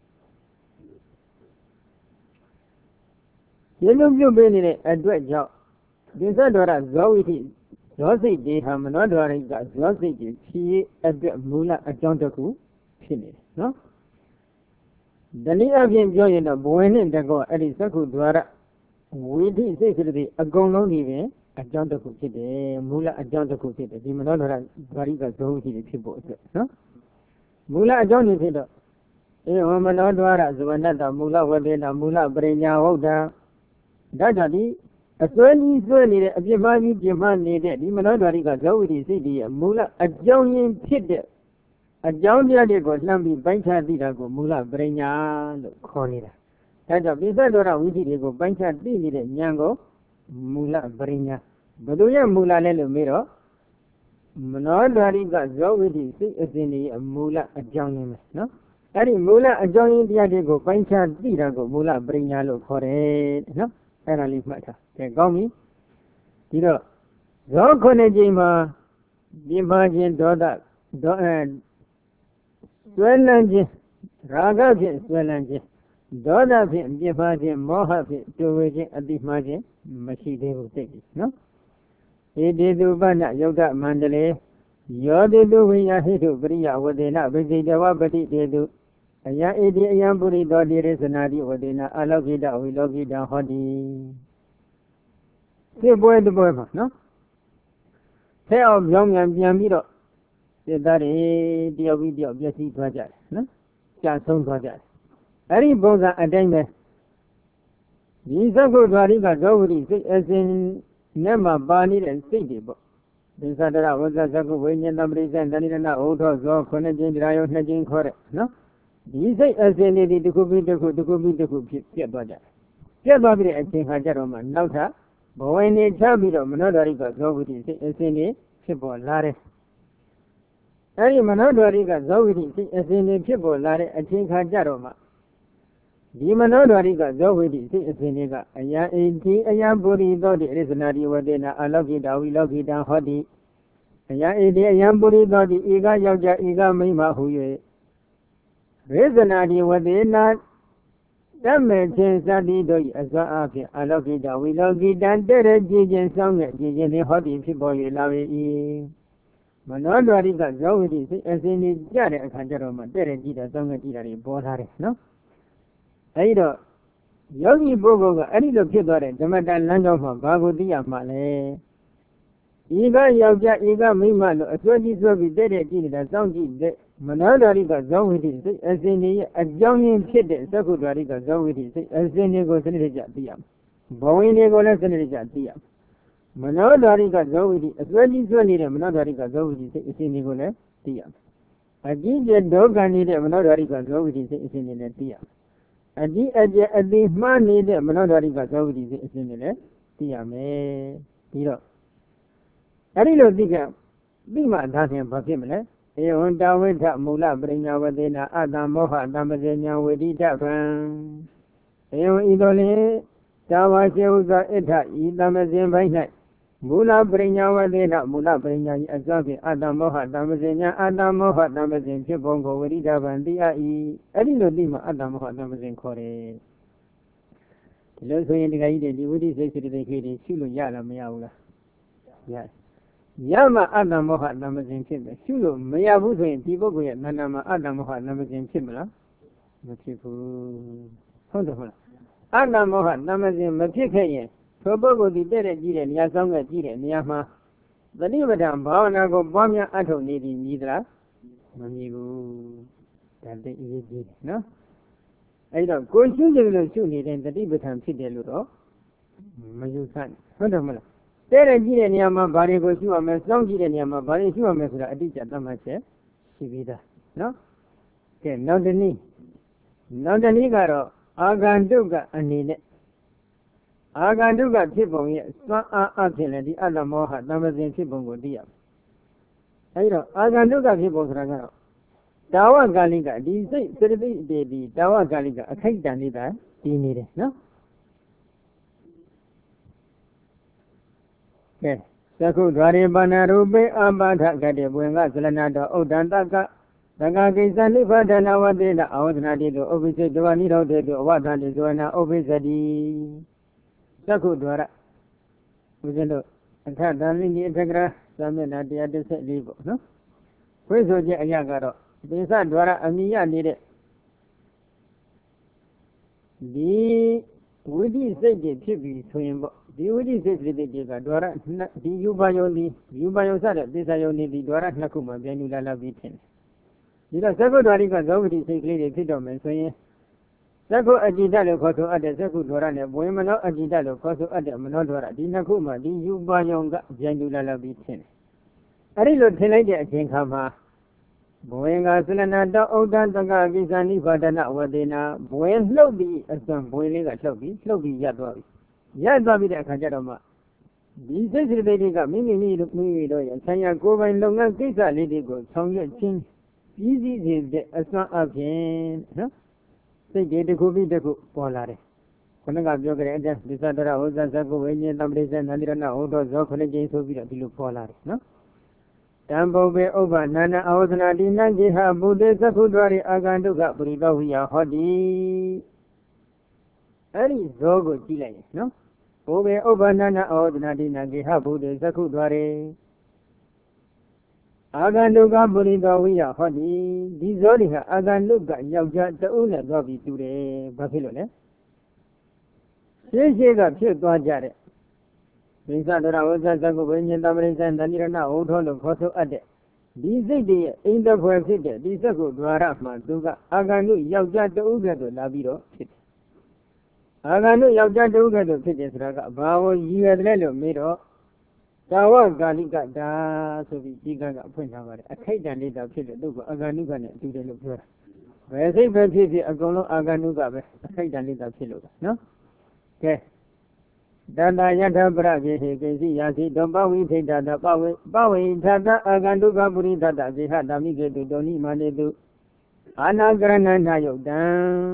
ကျေစုပြုပေးနေတဲ့အတွက်ကြောင့်ဒီသတ္တဝရဇောဝိတိဇောစိတ်တွေဟာမနောဒရိကဇောစိတ်တွေဖြစ်အတွက်မူလအကြောင်းတစ်ခုဖြစ်နေတယ်နော်။တနည်းအားဖြင့်ပြောရင်တော့ဘဝင်နဲ့တကောအဲ့ဒီသက္ခုဒွါရဝိသိစိတ်စိတ်တွေအကုန်လုံးဒီပဲအကြောင်းတစ်ခုဖြစ်တယ်မူလအကြောင်းတစ်ခုဖြစ်တယ်ဒီမနောဒရဒရိကဇောဝိတိတွေဖြစ်ဖို့အတွက်နော်။မူလအကြောင်းတွေဖြစ်တော့ဧဝံမနောဒွါရဇဝနတ္တမူလဝတေနမူလပရိညာဟုတ်တာဒါကြောင့်ဒီအစွဲကြီးစွဲနေတဲ့အပြစ်မှားကြီးပြစ်မှားနေတဲ့ဒီမနောဒွါရိကဇောဝိတိစိတ်တည်းရဲ့မူလအကြောင်းရင်းဖြစ်တဲ့အကြောင်းတရားတွေကိုလှမ်းပြီးပိုင်းခြားသိတာကိုမူလပရိညာလို့ခေါ်နေတာဒါကြောင့်ပိဿဒေါရဝိသီတွေကိုပိုင်းခြားသိနေတဲ့ဉာဏ်ကိုမူလပရိညာဘယ်လိုရဲ့မူလလဲလို့မေးတော့မနောဒွါရိကဇောဝိတိစိတ်အစဉ်ကြီးအမူလအကြောင်းရင်းပဲနော်အဲ့ဒီမူလအကြောင်းရင်းတရားတွေကိုပိုင်းခြားသိတာကိုမူလပရိညာလို့ခေါ်တယ်နော်အဲ့ဒါလေးမှတ်ထားကဲကောင်းပြီဒီတော့ဇောခုနှစ်ကြိမ်မှာပြင်းပါခြင်းဒေါသဒေါအဲဆွဲလန်းခြင်းရာဂဖြင့်ဆွဲလန်းခြင်းဒေါသဖြင့်ပြင်းပါခြင်းမောဟဖြင့်တွေ့ဝေခြင်းအတိမှားခြင်းမရှိသေးဘူးသိပြီနော်ဧတေတုပ္ပနယုတ်တမန္တလေယောတေတုဝိယဟိတုပရိယဝဒေနဝိဇိတဝပတိတေတုအယံဧတိအယံပုရိသောတိရသနာတိဝဒေနအလောကိတဝိလောကိတဟောတိဒီပွဲတပွဲမှာနော်ဆဲအောင်ပြောင်းပြန်ပြန်ပြီးတော့စိတ်သားတွေတယောက်ပြီးတယောက်ပြည့်စည်သွားကြတယ်နော်ကြာဆုံးသွားကြတယ်အဲ့ဒီပုံစံအတိုင်းပဲဒီသက္ကုဒ္ဓါရိကဇောဝိတိစိတ်အစဉ်နဲ့မှပါနေတဲ့စိတ်တွေပေါ့ဒီသတ္တရဝဇ္ဇသက္ကုဝိညာဉ်တပရိစ္ဆန်တဏိရဏဥထောဇောခုနှစ်ကျင်းတရားရောနှစ်ကျင်းခေါ်တဲ့နော်ဒီစိတ်အစဉ်လေးဒီတစ်ခုပြီးတစ်ခုတစ်ခုပြီးတစ်ခုဖြစ်ပြတ်သွားကြတယ်ပြတ်သွားပြီးတဲ့အချိန်ခါကျတော့မှနောက်ထပ်ဘဝနေချပြီးတော့မနောဒွါရိကဇောဝိတိစိတ်အစဉ်လေးဖြစ်ပေါ်လာတယ်အဲဒီမနောဒွါရိကဇောဝိတိစိတ်အစဉ်လေးဖြစ်ပေါ်လာတဲ့အချိန်ခါကျတော့မှဒီမနောဒွါရိကဇောဝိတိစိတ်အစဉ်လေးကအယံအိတိအယံပုရိသောတိအရိသနာတိဝတေနအလောကိတဝိလောကိတဟောတိအယံအိတိအယံပုရိသောတိဧကယောက်ျားဧကမိန်းမဟု၍ရိသနာတိဝတေနတမေချင်းသတိတို့၏အစွမ်းအားဖြင့်အလောကိတဝိလောကိတံတဲ့တဲ့ကြည်ခြင်းဆောင်းတဲ့ကြည်ခြင်းလေးဟောတိဖြစ်ပေါ်၍လာ၏မနောဒွါရိကဇောဝိတိစိတ်အစဉ်ကြီးကြတဲ့အခါကျတော့မှတဲ့တဲ့ကြည်တာဆောင်းတဲ့ကြည်တာတွေပေါ်လာတယ်နော်အဲဒီတော့ယောဂီပုဂ္ဂိုလ်ကအဲ့ဒီလိုဖြစ်သွားတဲ့ဓမ္မတန်လမ်းကြောင်းမှာဘာကိုသိရမှာလဲဤကယောက်ျားဤကမိန်းမလို့အစွဲကြီးစွဲပြီးတဲ့တဲ့ကြည့်နေတာစောင့်ကြည့်တဲ့မနောဒွါရိကဇောဝိတိစိတ်အစဉ်ကြီးရဲ့အကြောင်းရင်းဖြစ်တဲ့သက္ကုဒ္ဓါရိကဇောဝိတိစိတ်အစဉ်ကြီးကိုစနစ်တကျသိရမယ်ဘဝင်တွေကိုလည်းစနစ်တကျသိရမယ်မနောဒွါရိကဇောဝိတိအစွဲကြီးစွဲနေတဲ့မနောဒွါရိကဇောဝိတိစိတ်အစဉ်ကြီးကိုလည်းသိရမယ်အကြည့်ကျဒုက္ခနေတဲ့မနောဒွါရိကဇောဝိတိစိတ်အစဉ်ကြီးလည်းသိရမယ်အဒီအကျအတိမှားနေတဲ့မနောဒွါရိကဇောဝိတိစိတ်အစဉ်ကြီးလည်းသိရမယ်ပြီးတော့အဲ့ဒီလိုသိကြသိမှဒါဖြင့်ဘာဖြစ်မလဲဧဝံတဝိထမူလပရိညာဝသေနအတ္တမောဟတမ္ပဇေညာဝိတိတဗံဧဝံဤသို့လျှင်တာဝါရှိဥသောဣဋ္ဌဤတမ္ပဇင်ဘိုင်း၌မူလပရိညာဝသေနမူလပရိညာ၏အစွမ်းဖြင့်အတ္တမောဟတမ္ပဇေညာအတ္တမောဟတမ္ပဇင်ဖြစ်ပုံကိုဝိတိတဗံသိအပ်၏အဲ့ဒီလိုသိမှအတ္တမောဟတမ္ပဇင်ခေါ်တယ်ဒီလိုဆိုရင်ဒီကကြီးတွေဒီဝိတိစိတ်စိတ္တိခေတွေရှုလို့ရလားမရဘူးလားရတယ်ရမှအတ္တမောဟတမ္ပဇင်ဖြစ်တယ်ရှုလို့မရဘူးဆိုရင်ဒီပုဂ္ဂိုလ်ရဲ့နာနာမှာအတ္တမောဟတမ္ပဇင်ဖြစ်မလားမဖြစ်ဘူးဟုတ်တယ်ဟုတ်လားအတ္တမောဟတမ္ပဇင်မဖြစ်ခဲ့ရင်ထိုပုဂ္ဂိုလ်ဒီတဲ့တဲ့ကြည့်တဲ့နေရာဆောင်ကကြည့်တဲ့နေရာမှာသတိပဋ္ဌာန်ဘာဝနာကိုပွားများအထုတ်နေသည်မြည်သလားမမြည်ဘူးဒါသိအရေးကြီးတယ်နော်အဲ့တော့ကိုရှုကြလို့ရှုနေတဲ့သတိပဋ္ဌာန်ဖြစ်တယ်လို့တော့မယူဆနဲ့ဟုတ်တယ်မလားတဲ့တဲ့ကြည့်တဲ့နေရာမှာဘာတွေကိုရှုရမလဲစောင့်ကြည့်တဲ့နေရာမှာဘာတွေရှုရမလဲဆိုတာအတိအကျသတ်မှတ်ချက်ရှိပြီးသားနော်ကဲနောက်တစ်နည်းနောက်တစ်နည်းကတော့အာဂန္တုကအနေနဲ့အာဂန္တုကဖြစ်ပုံရဲ့စွမ်းအားအဖြစ်လည်းဒီအတ္တမောဟတမ္ပဇင်ဖြစ်ပုံကိုသိရမယ်အဲဒီတော့အာဂန္တုကဖြစ်ပုံဆိုတာကတော့တာဝကာလိကဒီစိတ်စရတိတေဒီတာဝကာလိကအခိုက်တန်နေတာတည်နေတယ်နော်ကဲသက္ခုဒွါရိပဏရူပေအပါထကတိဘွင်ကဇလနာတော်ဥဒ္ဒန္တကသက္ကကိစ္စနိဗ္ဗာဒနာဝတိနအဝဒနာတိတို့ဥပိစ္စေတဝနိရောဓေတို့အဝဒတိဇဝနာဥပိစ္ဆတိသက္ခုဒွါရဦးဇင်းတို့အထတန်လိအထကရာသာမျက်နှာတရားတစ်ဆက်လေးပေါ့နော်ဝိဆိုခြင်းအရာကတော့ပိစဒွါရအမိယနေတဲ့ဒီဝိတိစိတ်တွေဖြစ်ပြီးဆိုရင်ပေါ့ဒီဝိတိစိတ်တွေကဒွါရဒီယူပါယုံဒီယူပါယုံစတဲ့ပိစယုံဒီဒွါရနှစ်ခုမှပြန်ယူလာလာပြီးထင်တယ်ဒီတော့သက္ကုဒ္ဒရိကဇောဂတိစိတ်ကလေးတွေဖြစ်တော့မယ်ဆိုရင်သက္ကုအကြည်တလို့ခေါ်ဆိုအပ်တဲ့သက္ကုဒ္ဒရနဲ့ဘဝင်မနောအကြည်တလို့ခေါ်ဆိုအပ်တဲ့မနောဒရဒီနှစ်ခုမှဒီယူပါယုံကကြံတူလာလာပြီးထင်တယ်အဲ့ဒီလိုထင်လိုက်တဲ့အချိန်ခါမှာဘဝင်ကသလနာတောဥဒ္ဒတကကိသနိဘာဒနာဝတေနာဘဝင်လှုပ်ပြီးအစွမ်းဘဝင်လေးကလှုပ်ပြီးလှုပ်ပြီးရပ်သွားပြီရပ်သွားပြီးတဲ့အခါကျတော့မှဒီစိတ်စိတ်တွေကမိမိမိမိမိတို့ရဲ့ဆံရကိုယ်ပိုင်လုပ်ငန်းကိစ္စလေးတွေကိုဆောင်ရွက်ခြင်းပြီးစီးစေတဲ့အစွမ်းအပြင်နော်စိတ်တွေတစ်ခုပြီးတစ်ခုပေါ်လာတယ်ခဏကပြောကြတဲ့အတိုင်းသစ္စာတရဟောဇဇကုဝိညာဉ်တမ္ပရိစ္ဆေနန္တိရဏဟောတော်ဇောခဏကျင်းဆိုပြီးတော့ဒီလိုပေါ်လာတယ်နော်တံပုပ္ပေဥပ္ပနာနာအာဝဇနာတိနံကိဟဘုဒ္ဓသက္ခုဒ္ဒရိအာဂန္တုကပရိသောဝိယဟောတိအဲ့ဒီဇောကိုကြည့်လိုက်ရင်နော်ပုပ္ပေဥပ္ပနာနာအာဝဇနာတိနံကိဟဘုဒ္ဓသက္ခုဒ္ဒရိအာဂန္တုကပရိသောဝိယဟောတိဒီဇောဒီဟာအာဂန္တုကယောက်ျားတဦးနဲ့သွားပြီးတူတယ်ဘာဖြစ်လို့လဲရှင်းရှင်းကဖြစ်သွားကြတဲ့သစ္စာတရဝဇ္ဇသကုဝိညာဉ်တမရိစ္ဆေတဏိရဏဟောထောလို့ခေါ်ဆိုအပ်တဲ့ဒီစိတ်တည်းရဲ့အိမ်တဖွယ်ဖြစ်တဲ့ဒီစက္ကုဒွါရမှာသူကအာဂန္တုယောက်ျားတဦးကဲ့သို့လာပြီးတော့ဖြစ်တယ်အာဂန္တုယောက်ျားတဦးကဲ့သို့ဖြစ်တယ်ဆိုတာကဘာကိုရည်ရွယ်တယ်လို့မေးတော့ကာဝကာလိကတာဆိုပြီးဒီကကဖွင့်ထားပါတယ်အခိတ်တန်လေးတာဖြစ်တဲ့သူကအာဂန္တုကနဲ့အတူတယ်လို့ပြောတာဘယ်စိတ်ပဲဖြစ်ဖြစ်အကုန်လုံးအာဂန္တုကပဲအခိတ်တန်လေးတာဖြစ်လို့နော်ကဲတတယထပရပြေဟိကိစီယာစီတောပဝိထိတတပဝေပဝိထတအာဂန္တုကပုရိသတဇေဟတာမိကေတုတောနိမာနေတုအာနာကရဏဏယုတ်တံ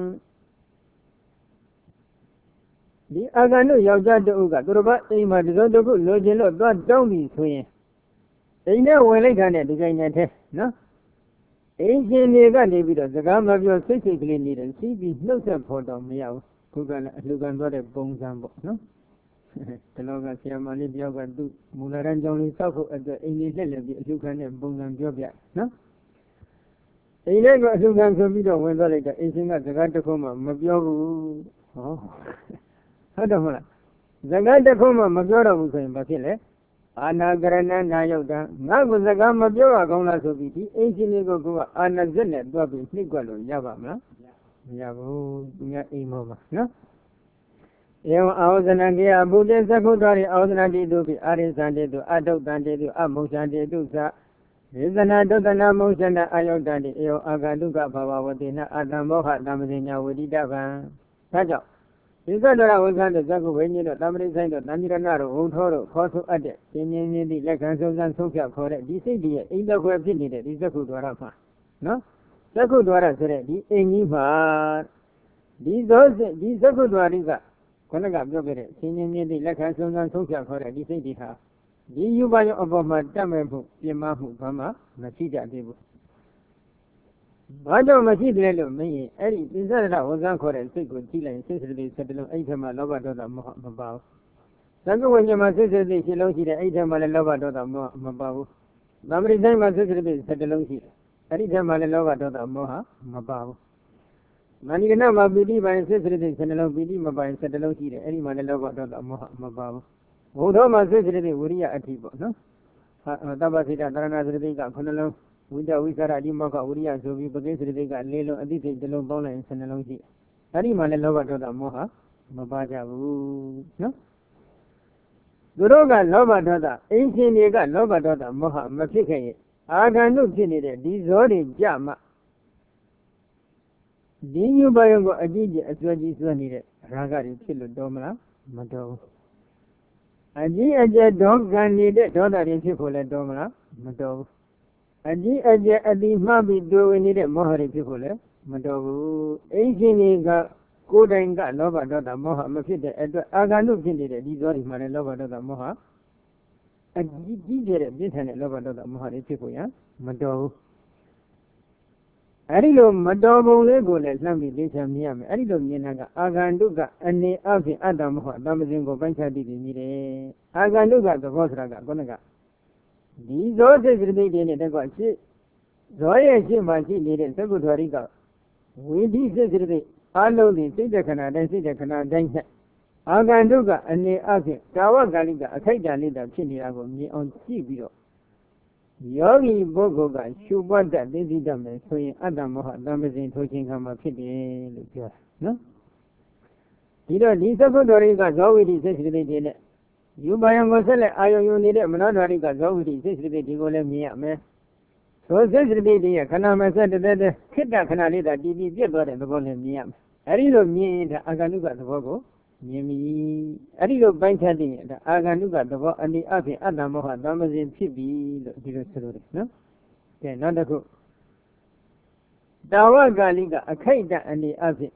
ဒီအာဂန္တုယောက်ျားတူကသူတို့ကအိမ်မှာဒီလိုတစ်ခုလိုချင်လို့သွားတောင်းပြီဆိုရင်အိမ်ထဲဝင်လိုက်တာနဲ့ဒီကိန်းနဲ့ထဲနော်အိမ်ရှင်တွေကနေပြီးတော့စကားမပြောစိတ်စိတ်ကလေးနေတယ်စီးပြီးနှုတ်ဆက်ဖို့တော့မရဘူးခုကလည်းအလှခံသွားတဲ့ပုံစံပေါ့နော်ဒီလောကဆရာမလေးတယောက်ကသူ့မူလရန်ကြောင့်လေးစောက်ဖို့အတွက်အိမ်လေးလက်လက်ပြီးအလှခံတဲ့ပုံစံပြောပြနော်အိမ်လေးကအလှခံဆိုပြီးတော့ဝင်သွားလိုက်တာအိမ်ရှင်ကစကားတစ်ခုမှမပြောဘူးဟောဟုတ်တယ်မလားစကားတစ်ခုမှမပြောတော့ဘူးဆိုရင်ဘာဖြစ်လဲအာနာကရဏနာယုတ်တံငါကစကားမပြောရကောင်းလားဆိုပြီးဒီအိမ်ရှင်လေးကကအာနာဇက်နဲ့တွားပြီးနှိပ်ကွက်လို့ရပါမလားမရဘူးသူကအိမ်မောမှာနော်ဧဝံအာဝဇနံကေယဘုဒ္ဓသက္ခုဒ္ဒရိအာဝဇနတိတုပိအာရိသံတေတုအတုတ်တံတေတုအမုံချံတေတုသဒေသနာဒုက္ခနာမုံချနာအာယုတ်တံတေဧဝအာဂန္တုကဘာဝဝတိနအတ္တမောဟတမ္ပတိညာဝိတိတဗံဒါကြောင့်ဒီသတ္တရဝိသံတဲ့သက္ကုဝိညာဉ်တို့တမ္ပတိဆိုင်တို့တဏ္ဍိရဏတို့ဟုံထောတို့ခေါ်ဆိုအပ်တဲ့ပြင်းပြင်းပြင်းသည့်လက်ခံဆုံးစမ်းဆုံးဖြတ်ခေါ်တဲ့ဒီစိတ်တည်းရဲ့အိမ်သက်ခွဲဖြစ်နေတဲ့ဒီသက္ကုဒွါရမှာနော်သက္ကုဒွါရဆိုတဲ့ဒီအိမ်ကြီးမှာဒီသောစစ်ဒီသက္ကုဒွါရိကခဏကပြောခဲ့တဲ့ပြင်းပြင်းပြင်းသည့်လက်ခံဆုံးစမ်းဆုံးဖြတ်ခေါ်တဲ့ဒီစိတ်တည်းဟာဒီယူပါယအပေါ်မှာတတ်မဲ့မှုပြင်မမှုဘာမှမရှိကြသေးဘူးဘာကြောင့်မရှိတယ်လို့မင်းရင်အဲ့ဒီသစ္စာရဝဇ္ဇခေါ်တဲ့စိတ်ကိုကြည့်လိုက်စိတ်စတိစိတ်တလုံးအဲ့ဒီမှာလောဘဒေါသမောဟမပါဘူးသံဃဝိညာဉ်မှာစိတ်စတိရှင်းလုံးရှိတယ်အဲ့ဒီမှာလည်းလောဘဒေါသမောဟမပါဘူးသံပရိသတ်မှာစိတ်စတိစိတ်တလုံးရှိတယ်အဲ့ဒီထဲမှာလည်းလောဘဒေါသမောဟမပါဘူးမဏိကနမှာပီတိပိုင်းစိတ်စတိစိတ်တလုံးပီတိမပိုင်းစိတ်တလုံးရှိတယ်အဲ့ဒီမှာလည်းလောဘဒေါသမောဟမပါဘူးဘုဒ္ဓမှာစိတ်စတိဝိရိယအဋ္ဌိပေါ့နော်သဗ္ဗစိတ္တတရဏစတိကခုနှလုံးဝိတဝိသရအဒီမောကဝိရိယဆိုပြီးပကိစ္စတိကလေးလုံးအတိစိတ်တစ်လုံးပေါင်းလိုက်ရင်ဆယ်နှလုံးရှိတယ်။အဲ့ဒီမှာလည်းလောဘဒေါသမောဟမပါကြဘူးနော်။သူတို့ကလောဘဒေါသအင်းရှင်တွေကလောဘဒေါသမောဟမဖြစ်ခဲ့ရင်အာဂန္တုဖြစ်နေတဲ့ဒီဇောတွေကြမှဒီညုပယုံကိုအကြည့်ကြအစွဲကြီးစွဲနေတဲ့ရာဂတွေဖြစ်လို့တော်မလားမတော်ဘူး။အကြည့်အကျက်ဒေါကံနေတဲ့ဒေါသတွေဖြစ်ဖို့လည်းတော်မလားမတော်ဘူးအကြည့်အကျက်အတိမှပြီးတွေ့ဝင်နေတဲ့မောဟတွေဖြစ်ဖို့လည်းမတော်ဘူးအိမ်ရှင်တွေကကိုယ်တိုင်ကလောဘဒေါသမောဟမဖြစ်တဲ့အတွက်အာဂန္တုဖြစ်နေတဲ့ဒီဇောဒီမှာလည်းလောဘဒေါသမောဟအကြည့်ကြည့်တဲ့ပြင်းထန်တဲ့လောဘဒေါသမောဟတွေဖြစ်ဖို့ရမတော်ဘူးအဲ့ဒီလိုမတော်ပုံလေးကိုလည်းလှမ်းပြီးသိချင်မြင်ရမယ်အဲ့ဒီလိုမြင်တာကအာဂန္တုကအနေအဖြင့်အတ္တမောဟတမ္ပဇင်ကိုပိုင်းခြားသိပြီးမြည်တယ်အာဂန္တုကသဘောဆိုတာကခုနကဒီဇောစိတ်စတိတွေနဲ့တကွရှိဇောရဲ့ရှိမှရှိနေတဲ့သက္ကုဒ္ဒရိကဝိဓိစိတ်စတိအလုံးဒီစိတ်တခဏတိုင်းစိတ်တခဏတိုင်းနဲ့အာဂန္တုကအနေအဖြင့်ကာဝကာလိကအခိုက်တန်လေးတာဖြစ်နေတာကိုမြင်အောင်ကြည့်ပြီးတော့ Yogi Bogoga, Shubada, Didam, so in Adam Moha, Damazin, Toking Hama Pity, no? You know, these are good Doriga, Zowi, this is the You buy a Mosele, I you need a Manoriga, Zowi, this is the Digole Mia, man. So this is the idea, Kanama said that the Kita Canada did be better than the Golden Miam. I don't mean the Aganuga the Bogo. Yemi, I don't bank heading the Aganuga the Bogo and the Afi Adamoha, Damazin Pibi, the no? Okay, not a good. Dawa Galiga, a Kaida and the Afi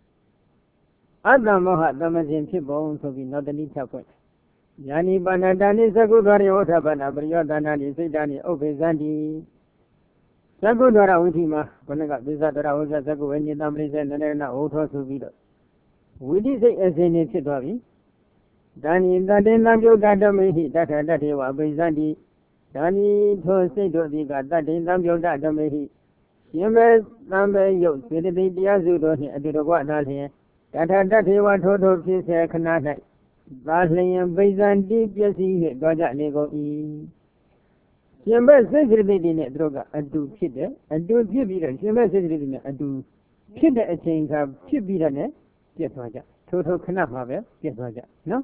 Adamoha, Damazin Pibo, so be not the Nita point. Yani Banadani Sagudari Otabana, Briodana, Sidani, Obezandi. Sagudara Utima, when I got this other hours as I go in the numbers and then auto to be the. We did say as in it, Dovi. Dani, that in Lamio Gadamahi, that and that he was Bezandi. Dani to say to the God that in Lamio Gadamahi. Yemes, number you, with the Diazudo here, I did a what not here. That and that he was total piece here, Canada. Lastly, and Bezandi, yes, he got that Lego E. Shemba says in it, Droga, and do kid, and do give it, Shemba says in it, and do kid a change of Chibidane, yes, Raja. Total Kanapa, yes, Raja. No?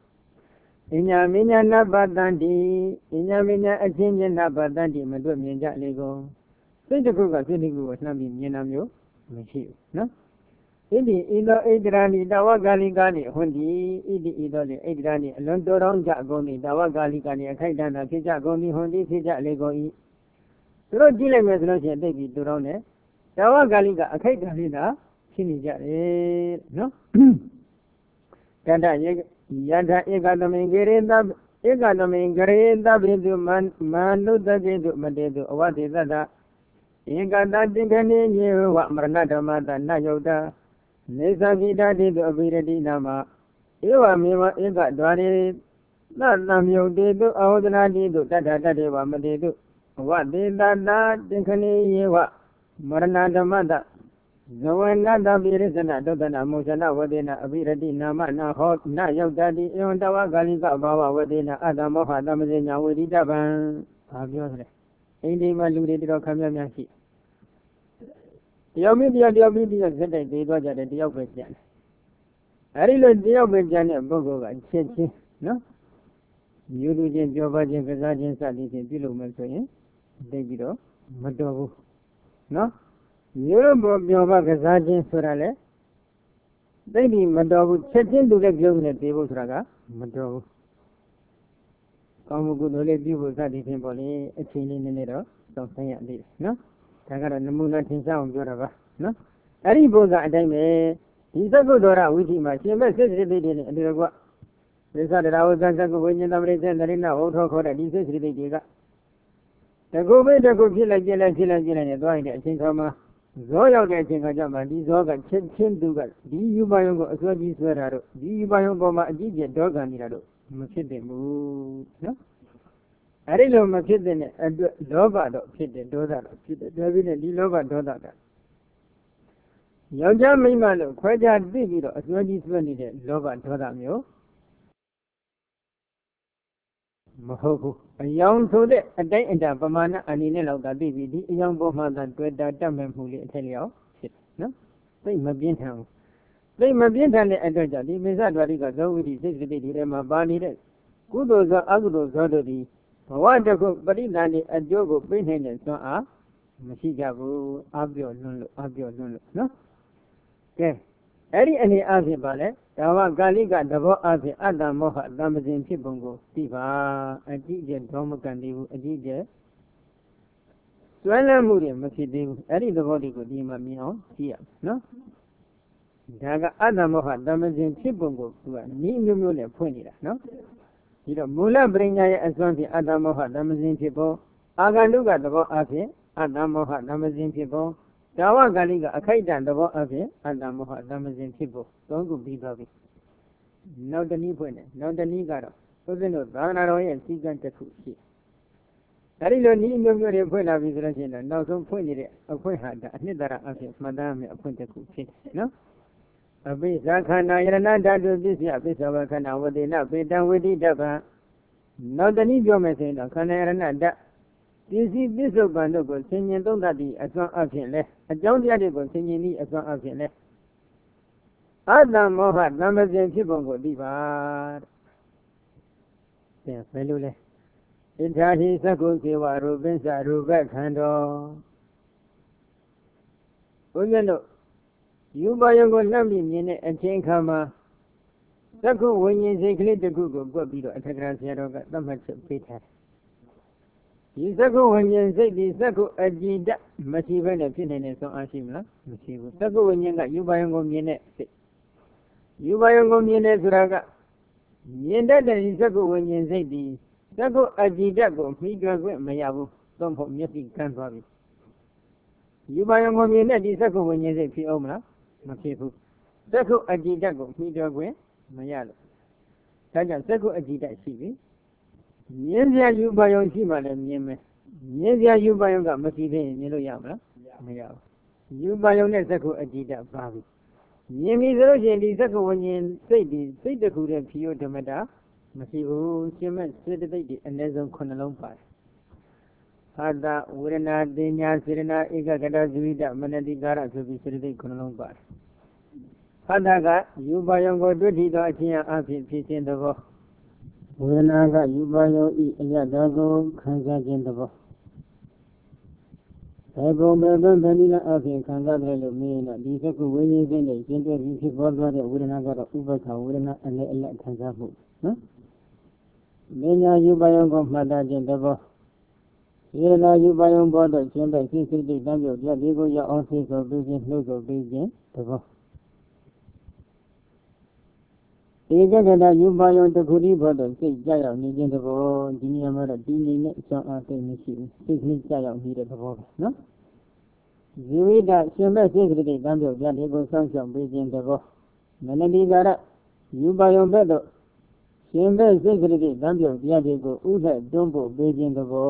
In Yamina Nabadandi, in Yamina a change in Nabadandi, Madame Lego. Say the Google, Sitting was not in Yenamio, Michi, no? Idi Ido Idrani, Dawa Galigani, Hundi, Idi Idoli, Idrani, Londoron Jagoni, Dawa Galigani, Kaidana, Kijagoni, Hundi, Sija Legoi. So dealing with Russian baby Durone, Dawa Galiga, a Kaidana, Sinija, no? Yada Yada Egadame Gerenda, Egadame Gerenda, Bedu Man, Manu, the Gedu, Madedu, what is that? Egada Digani, you, what Marnada Mada, Nayoda. Nesa Vida did the Viradi Nama. Ewa Miva Ega Dwari, not Namio did, all the Nadi do, Tata Deva Madedu. What did that, Dinkani Yewa, Maranada Mada. No one not the Virisana, Dodana Mosana, Wadena, Viradi Nama, na hot, na Yo Daddy, Yondawa Galiga Bawa, Wadena, Adamoha, Damazina, Wadidaban. Obviously. Indi Maludi Kamyaki. The Omidia, the Omidia said that they got at the Operation. I really the Operation and Bogo and Chetchi, no? You do the Jovajan Kazajan studies in Piluman, David, Madogo, no? You know, Jova Kazajan Surale. They be Madogo, Chetin to the Gloom at the Botraga, Madogo. Come good, only people studies in Boli, a chain in the middle, something at this, no? I got a Namuna Tinsa, Yorava, no? Any Boga and I may. He's a good Dora with him. She messaged the lady in the Gua. They said that I was going to go in the reason that in the auto code and he says the Giga. The go away the go kill a gill and kill and gill and going to think of a Zoya getting a job and these organ chin chin dugal. Do you buy a go as well as Verado? Do you buy a go my D J dog and Nirado? Machide move, no? I don't know my kid in a lover, kid, doza, kid, David and the lover, doza. Young Jamie, quite a big, as well as when it lover, doza, yo. Mahoku, a young so that a day in the Pamana and in a baby, a young woman that read that German who tell you, no? They may be in town. They may be in town at the Jadi, Miss Advariga, go with his sixty, my body. Good those are Agros already. Wanda go Barinani and Jogo Pinhead and so are Mashigabu, Abio Lulu, Abio Lulu, no? Okay. Any any Azi Ballet, Dawa Galiga, Davo Azi, Adam Moha, Damazin Chibungo, Tiva, a D J, Domakandi, a D J. Swella Muri, Masidim, any the body could be Mamino, here, no? Daga Adam Moha, Damazin Chibungo, Ni Mumula Punida, no? You know, Mula bring as one the Adamoha, Damazin people, Agaluga, the boat of it, Adamoha, Damazin people, Dawa Galiga, a Kaidan, the boat of it, Adamoha, Damazin people, don't go be loving. No the knee point, no the knee got up. So they know, Ranaroy and Seagan to see. I don't need no very point of his regiment, no some point it, a point had that, neither of his Madame appointed cook, no? A bit Zakana, you're not that do this, yeah, bit of a canal, would they not be done with it? Not the need your message, a canary and that. ပစ္စည်းပစ္စုပန်တို့ကိုဆင်ញင်သုံးသပ်သည့်အစွမ်းအဖြင့်လဲအကြောင်းတရားတွေကိုဆင်ញင်သည့်အစွမ်းအဖြင့်လဲအတ္တမောဟသံပစဉ်ဖြစ်ပုံကိုသိပါတဲ့ဘယ်လိုလဲဣဋ္ဌာဟိသက္ကုစေဝရူပိစ္ဆရူပခန္ဓာဘုရားတို့ယူပါယုံကိုလှမ်းပြီးမြင်တဲ့အချိန်ခါမှာသက္ကုဝိညာဉ်စိတ်ကလေးတစ်ခုကိုပွက်ပြီးတော့အထက်ကရာဆရာတော်ကသတ်မှတ်ချက်ပေးထားတယ်ဒီသက္ကုဝိညာဉ်စိတ်ဒီသက္ကုအကြည်တမရှိဘဲနဲ့ဖြစ်နေတဲ့ဆွမ်းအားရှိမလားမရှိဘူးသက္ကုဝိညာဉ်ကယူပါယုံကိုမြင်တဲ့စိတ်ယူပါယုံကိုမြင်တဲ့ဆိုတာကမြင်တတ်တဲ့ဒီသက္ကုဝိညာဉ်စိတ်ဒီသက္ကုအကြည်တကိုမှီတွယ်ခွင့်မရဘူးသို့မဟုတ်မျက်စိကန်းသွားပြီယူပါယုံကိုမြင်တဲ့ဒီသက္ကုဝိညာဉ်စိတ်ဖြစ်အောင်မလားမဖြစ်ဘူးသက္ကုအကြည်တကိုမှီတွယ်ခွင့်မရလို့ဒါကြောင့်သက္ကုအကြည်တရှိပြီမြင်စရာယူပါယုံရှိမှလည်းမြင်မယ်မြင်စရာယူပါယုံကမရှိသေးရင်မြင်လို့ရမလားမရဘူးယူပါယုံနဲ့သက္ကုအကြည်တပါပြီမြင်ပြီဆိုလို့ရှိရင်ဒီသက္ကုဝိညာဉ်စိတ်ဒီစိတ်တစ်ခုတည်းဖြစ်ရဓမ္မတာမရှိဘူးရှင်မဲ့စေတသိက်ဒီအနည်းဆုံးခုနှလုံးပါတယ်ဟာတာဝေဒနာတင်ညာစေရနာဧကဂတဇဝိတမနတိကာရဆိုပြီးစေတသိက်ခုနှလုံးပါတယ်ဟာတာကယူပါယုံကိုတွေ့ထီသောအချင်းအဖြစ်ဖြစ်ခြင်းသဘောဝေဒနာကယူပါယုံဤအရတကိုခံစားခြင်းသဘောဘယ်ပုံပဲဘယ်နည်းအဖြစ်ခံစားတယ်လို့မြင်တော့ဒီသက္ကုဝိညာဉ်စိတ်နဲ့ရှင်းပြပြီးဖြစ်ပေါ်သွားတဲ့ဝေဒနာကတော့ဥပ္ပခဝေဒနာအလည်းအလည်းခံစားမှုနော်ဉာဏ်ညာယူပါယုံကိုမှတ်သားခြင်းသဘောဝေဒနာယူပါယုံပေါ်တော့ရှင်းတဲ့စိတ်စိတ်တမ်းပြုတ်ပြဒီကိုရောက်အောင်သိဆိုပြီးခြင်းနှုတ်ဆိုပြီးခြင်းသဘောဧကဂတယူပါယုံတစ်ခုတည်းပေါ်တော့စိတ်ကြရောက်နေခြင်းသဘောဒီနေရာမှာတော့ဒီနေနဲ့အကြောင်းအသိမရှိဘူးစိတ်ကလေးကြရောက်နေတဲ့သဘောပဲနော်ဇီဝိတရှင်မဲ့စိတ်ကလေးတမ်းပြုတ်ပြဒီကိုစောင့်ရှောက်ပြီးခြင်းသဘောမနတိကာရယူပါယုံဘက်တော့ရှင်မဲ့စိတ်ကလေးတမ်းပြုတ်ပြဒီကိုဥဒ္ဒတွန်းဖို့ပြီးခြင်းသဘော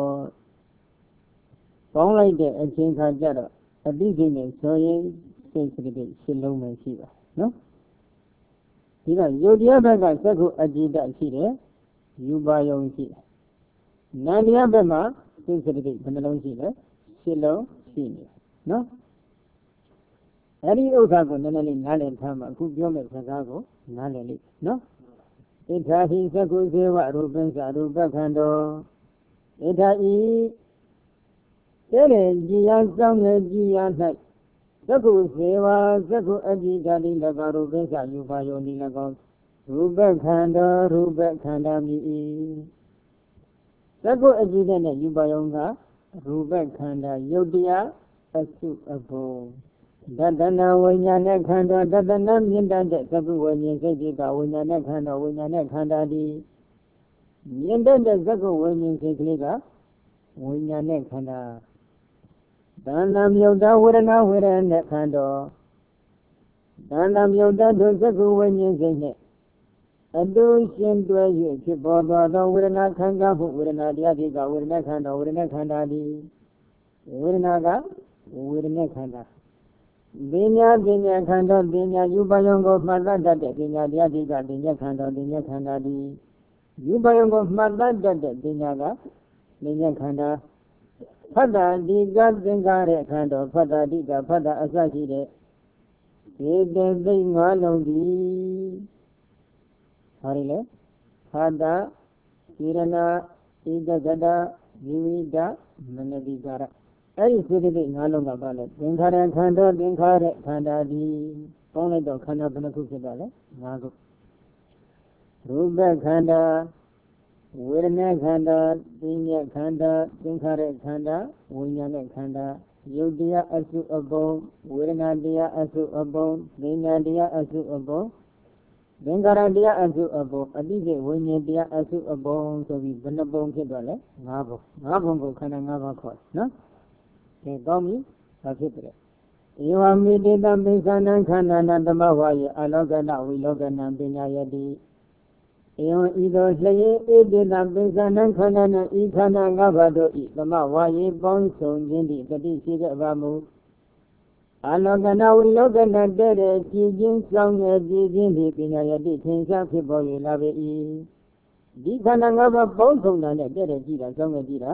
ပေါင်းလိုက်တဲ့အချိန်ခါကျတော့အတိစိတ်နဲ့ဆိုရင်စိတ်ကလေးရှင်းလုံးပဲရှိပါနော်ဒီကယုတ်တရားဘက်ကသက္ကုအကြည်တရှိတယ်ယူပါယုံရှိတယ်နန္တရားဘက်မှာစိတ်စတိဘယ်နှလုံးရှိလဲရှစ်လုံးရှိနေနော်အဲ့ဒီဥစ္စာကိုနည်းနည်းလေးနားလည်ထားမှအခုပြောမယ့်စကားကိုနားလည်လိမ့်နော်ဣဋ္ဌာဟိသက္ကုဇေဝရူပိစ္ဆရူပခန္ဓာဣဋ္ဌာဤတဲ့တဲ့ကြည်ရစောင်းတဲ့ကြည်ရ၌သက္ကုဇေဝသက္ကုအကြည်ဓာတိလကရူပိစ္ဆယူပါယုံဒီ၎င်းရူပခန္ဓာရူပခန္ဓာမြည်၏သက္ကုအကြည်တဲ့ယူပါယုံကရူပခန္ဓာယုတ်တရားအစုအဘုံတတနာဝိညာဏခန္ဓာတတနာမြင့်တတ်တဲ့သက္ကုဝိညာဉ်စိတ်ကဝိညာဏခန္ဓာဝိညာဏခန္ဓာဒီမြင့်တတ်တဲ့သက္ကုဝိညာဉ်စိတ်ကလေးကဝိညာဏခန္ဓာသန္တာမြုပ်တာဝေဒနာဝေဒနာခန္ဓာသန္တာမြုပ်တာတို့သက္ကုဝိညာဉ်စိတ်နဲ့အတူရှင်တွဲ၍ဖြစ်ပေါ်သွားသောဝေဒနာခံစားမှုဝေဒနာတရားဖြစ်ကဝေဒနာခန္ဓာဝေဒနာခန္ဓာဒီဝေဒနာကဝေဒနာခန္ဓာပညာပညာခန္ဓာပညာယူပါယုံကိုမှတ်တတ်တဲ့ပညာတရားဖြစ်ကပညာခန္ဓာပညာခန္ဓာဒီယူပါယုံကိုမှတ်တတ်တဲ့ပညာကပညာခန္ဓာဖတ်တာဒီကသင်္ခါရခန္ဓာဖတ်တာဒီကဖတ်တာအစရှိတဲ့ဒီတဲ့သိငါးလုံးဒီဟာလေဖတ်တာစေရနာဧကဂတဇီဝိတမနတိကာရအဲ့ဒီစေတသိက်ငါးလုံးကပါလဲသင်္ခါရခန္ဓာသင်္ခါရခန္ဓာဒီပေါင်းလိုက်တော့ခန္ဓာဘယ်နှခုဖြစ်သွားလဲငါးခုရူပခန္ဓာဝေဒနာခန္ဓာပညာခန္ဓာသင်္ခါရခန္ဓာဝိညာဉ်ခန္ဓာယုတ်တရားအစုအပုံဝေဒနာတရားအစုအပုံပညာတရားအစုအပုံသင်္ခါရတရားအစုအပုံအတိစိတ်ဝိညာဉ်တရားအစုအပုံဆိုပြီးဘယ်နှပုံဖြစ်သွားလဲငါးပုံငါးပုံကိုခန္ဓာငါးပါးခေါ်နော်ဒီကောင်းပြီဘာဖြစ်တယ်ဧဝမေတေတပိသနံခန္ဓာနာသမဝါယေအလောကနဝိလောကနံပညာယတိဧဝံဤသို့လျေဧတေတပိသနံခန္ဓာနာဤခန္ဓာငါးပါးတို့ဤသမဝါယေပေါင်းစုံခြင်းသည်တတိရှိခဲ့ပါမူအလောကနာဝိလောကနံတဲ့တဲ့ကြည်ခြင်းစောင်းရဲ့ကြည်ခြင်းသည်ပညာယတိထင်ရှားဖြစ်ပေါ်၍လာပေ၏ဒီခန္ဓာငါးပါးပေါင်းစုံတာနဲ့တဲ့တဲ့ကြည်တာစောင်းရဲ့ကြည်တာ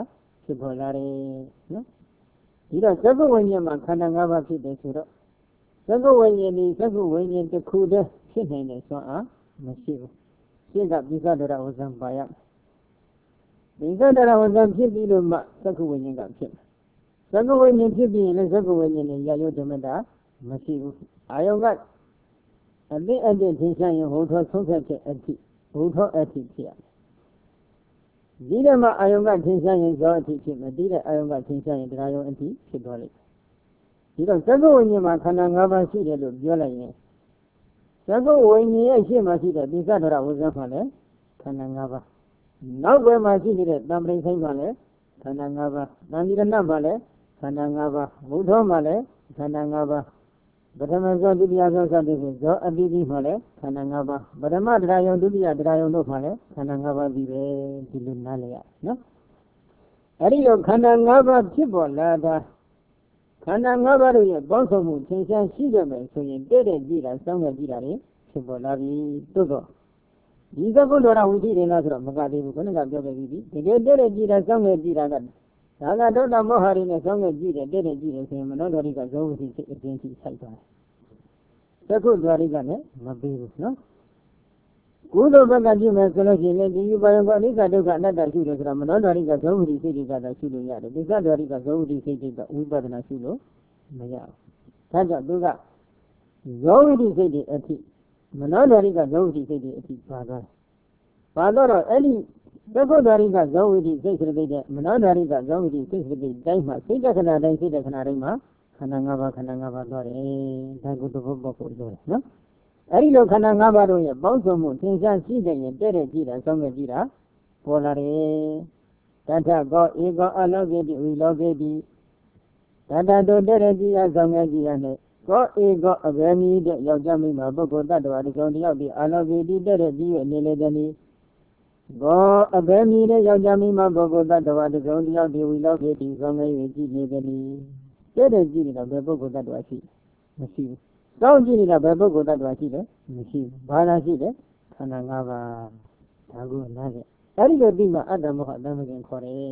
ဖြစ်ပေါ်လာတယ်နော်ဒီတော့သက္ကဝိညာဉ်မှာခန္ဓာ၅ပါးဖြစ်တယ်ဆိုတော့သက္ကဝိညာဉ်ဒီသက္ကဝိညာဉ်တစ်ခုတည်းဖြစ်နိုင်တဲ့စွမ်းအားမရှိဘူးရှင်းကပိဿဒရဝဇံပါရပိဿဒရဝဇံဖြစ်ပြီးလို့မှသက္ကဝိညာဉ်ကဖြစ်မယ်သက္ကဝိညာဉ်ဖြစ်ပြီးရင်လည်းသက္ကဝိညာဉ်နဲ့ရယုဓမ္မတာမရှိဘူးအာယုံကအသိအတ္တထင်ရှားရင်ဟောထောဆုံးဖြတ်ချက်အထိဟောထောအထိဖြစ်ရမယ်ဒီထဲမှာအာယုံကထင်ရှားရင်ဇောအထိဖြစ်မယ်ဒီတဲ့အာယုံကထင်ရှားရင်တရားယုံအထိဖြစ်သွားလိမ့်ဒီတော့သက္ကဝိညာဉ်မှာခန္ဓာ၅ပါးရှိတယ်လို့ပြောလိုက်ရင်သက္ကဝိညာဉ်ရဲ့ရှေ့မှာရှိတဲ့ပိဿဒရဝဇ္ဇမှာလည်းခန္ဓာ၅ပါးနောက်ဘက်မှာရှိနေတဲ့တံပရိဆိုင်မှာလည်းခန္ဓာ၅ပါးတန်ဒီရဏမှာလည်းခန္ဓာ၅ပါးဘုဒ္ဓမှာလည်းခန္ဓာ၅ပါးပထမဇောဒုတိယဇောစသည်ဖြင့်ဇောအတိတိမှာလည်းခန္ဓာ၅ပါးပထမတရားယုံဒုတိယတရားယုံတို့မှာလည်းခန္ဓာ၅ပါးပြီးပဲဒီလိုနားလည်ရနော်အဲ့ဒီလိုခန္ဓာ၅ပါးဖြစ်ပေါ်လာတာခန္ဓာ၅ပါးတို့ရဲ့ပေါင်းစုံမှုသင်္ချာရှိကြမယ်ဆိုရင်တဲ့တဲ့ကြည့်တာစောင်းခဲ့ကြည့်တာတွေဖြစ်ပေါ်လာပြီသို့တော့ဒီသကုဒ္ဒရာဝိသိတွေလားဆိုတော့မကသေးဘူးခဏကပြောခဲ့ပြီးပြီတကယ်တဲ့တဲ့ကြည့်တာစောင်းခဲ့ကြည့်တာကဒါကဒေါတမောဟတွေနဲ့စောင်းခဲ့ကြည့်တယ်တဲ့တဲ့ကြည့်တယ်ဆိုရင်မနောဒရိကဇောဝိသိစိတ်အချင်းချင်းဆိုင်သွားတယ်သကုဒ္ဒရာတွေကလည်းမပေးဘူးနော်ကုသိုလ်ဘက်ကကြည့်မယ်ဆိုလို့ရှိရင်ဒီယူပါယံကအနိစ္စဒုက္ခအနတ္တရှိတယ်ဆိုတာမနောဒရိကဇောဝိသိစိတ်တွေကသာရှိလို့ရတယ်ပိဿဒရိကဇောဝိသိစိတ်တွေကဝိပဿနာရှိလို့မရဘူးဒါကြောင့်သူကဇောဝိသိစိတ်တွေအထိမနောဒရိကဇောဝိသိစိတ်တွေအထိပါသွားတယ်ပါတော့အဲ့ဒီသက္ကုဒ္ဒရိကဇောဝိသိစိတ်စရတိတဲ့မနောဒရိကဇောဝိသိစိတ်စရတိတိုင်းမှာစိတ်တခဏတိုင်းစိတ်တခဏတိုင်းမှာခန္ဓာ၅ပါးခန္ဓာ၅ပါးသွားတယ်ဒါကုသဘောပေါက်ဖို့လိုတယ်နော်အဲ့ဒီလိုခန္ဓာ၅ပါးတို့ရဲ့ပေါင်းစုံမှုသင်္ချာရှိတဲ့ရင်တဲ့တဲ့ကြည့်တာစောင်းခဲ့ကြည့်တာပေါ်လာတယ်တထကောဧကောအလောကေတိဝိလောကေတိတထတို့တဲ့တဲ့ကြည့်ရစောင်းခဲ့ကြည့်ရနဲ့ကောဧကောအဘယ်နည်းတဲ့ယောက်ျားမိန်းမပုဂ္ဂိုလ်တ attva ဒီကောင်တယောက်ဒီအလောကေတိတဲ့တဲ့ကြည့်ရနေလေတဲ့နည်းကောအဘယ်နည်းတဲ့ယောက်ျားမိန်းမပုဂ္ဂိုလ်တ attva ဒီကောင်တယောက်ဒီဝိလောကေတိစောင်းခဲ့၍ကြည့်နေတဲ့နည်းတဲ့တဲ့ကြည့်နေတာဘယ်ပုဂ္ဂိုလ်တ attva ရှိမရှိဘူးစောင့်ကြည့်နေတာဘယ်ပုဂ္ဂိုလ်တ attva ရှိလဲမရှိဘူးဘာသာရှိတယ်ခန္ဓာ၅ပါးဒါကိုနားခဲ့အဲ့ဒီလိုပြီးမှအတ္တမောဟတမကင်ခေါ်တယ်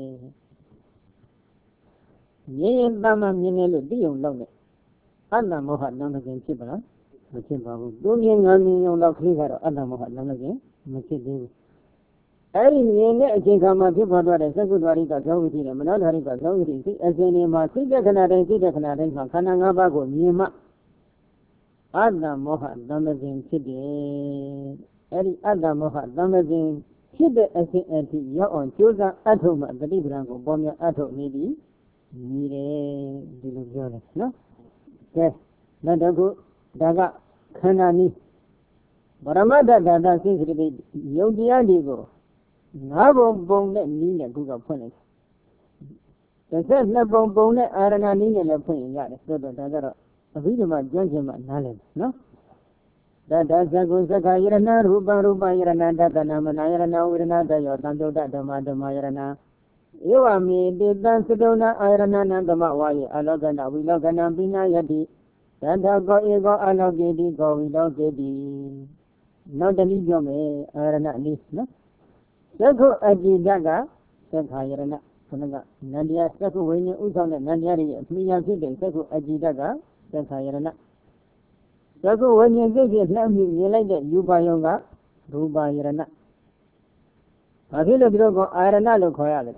မြင်ရင်တမ္မာမြင်တယ်လို့သိုံလောက်နဲ့အတ္တမောဟတမကင်ဖြစ်ပါလားမဖြစ်ပါဘူးသူမြင်ငါမြင်ုံတော့ခလေးကတော့အတ္တမောဟတမကင်မဖြစ်သေးဘူးအဲ့ဒီမြင်တဲ့အချိန်ခါမှာဖြစ်ပေါ်သွားတဲ့သက္ကုဒ္ဒရိကဇောဝိသိနဲ့မနောဒရိကဇောဝိသိစိတ်အစဉ်တွေမှာစိတ်တဲ့ခဏတိုင်းစိတ်တဲ့ခဏတိုင်းမှာခန္ဓာ၅ပါးကိုမြင်မှအတ္တမောဟတမကင်ဖြစ်တယ်အဲ့ဒီအတ္တမောဟတမကင်ဖြစ်တဲ့အစဉ်အထိရောက်အောင်ကြိုးစားအထုတ်မှတတိပ္ပံကိုပေါ်များအထုတ်နေပြီမြည်တယ်ဒီလိုပြောတယ်နော်ကဲနောက်တစ်ခုဒါကခန္ဓာနည်းပရမတ္တဓာတစိတ်စတိယုတ်တရားတွေကိုငါးပုံပုံနဲ့နည်းနဲ့ခုကဖွင့်လိုက်တယ်တစ်ဆက်နှစ်ပုံပုံနဲ့အာရဏနည်းနဲ့လည်းဖွင့်ရင်ရတယ်ဆိုတော့ဒါကြတော့အဘိဓမ္မာကျွမ်းကျင်မှနားလည်နော်တတ္တသကုသက္ခယရဏရူပရူပယရဏတတနာမနာယရဏဝိရဏတယောတံတုတ္တဓမ္မဓမ္မယရဏဧဝမေတေတံသတုဏအာရဏနံသမဝါယေအလောကနဝိလောကနံပိနာယတိတထကောဧကောအလောကေတိကောဝိလောကေတိနောက်တနည်းပြောမယ်အာရဏနည်းနော်သက္ခုအတိတကသက္ခယရဏခဏကနန္တရားသက္ခုဝိညာဉ်ဥဆောင်တဲ့နန္တရားရဲ့အမိညာဖြစ်တဲ့သက္ခုအတိတကသက္ခယရဏသက္ခုဝိညာဉ်စိတ်ဖြင့်လှမ်းပြီးမြင်လိုက်တဲ့ယူပါယုံကရူပယရဏဘာဖြစ်လို့ဒီလိုကအာရဏလို့ခေါ်ရလဲ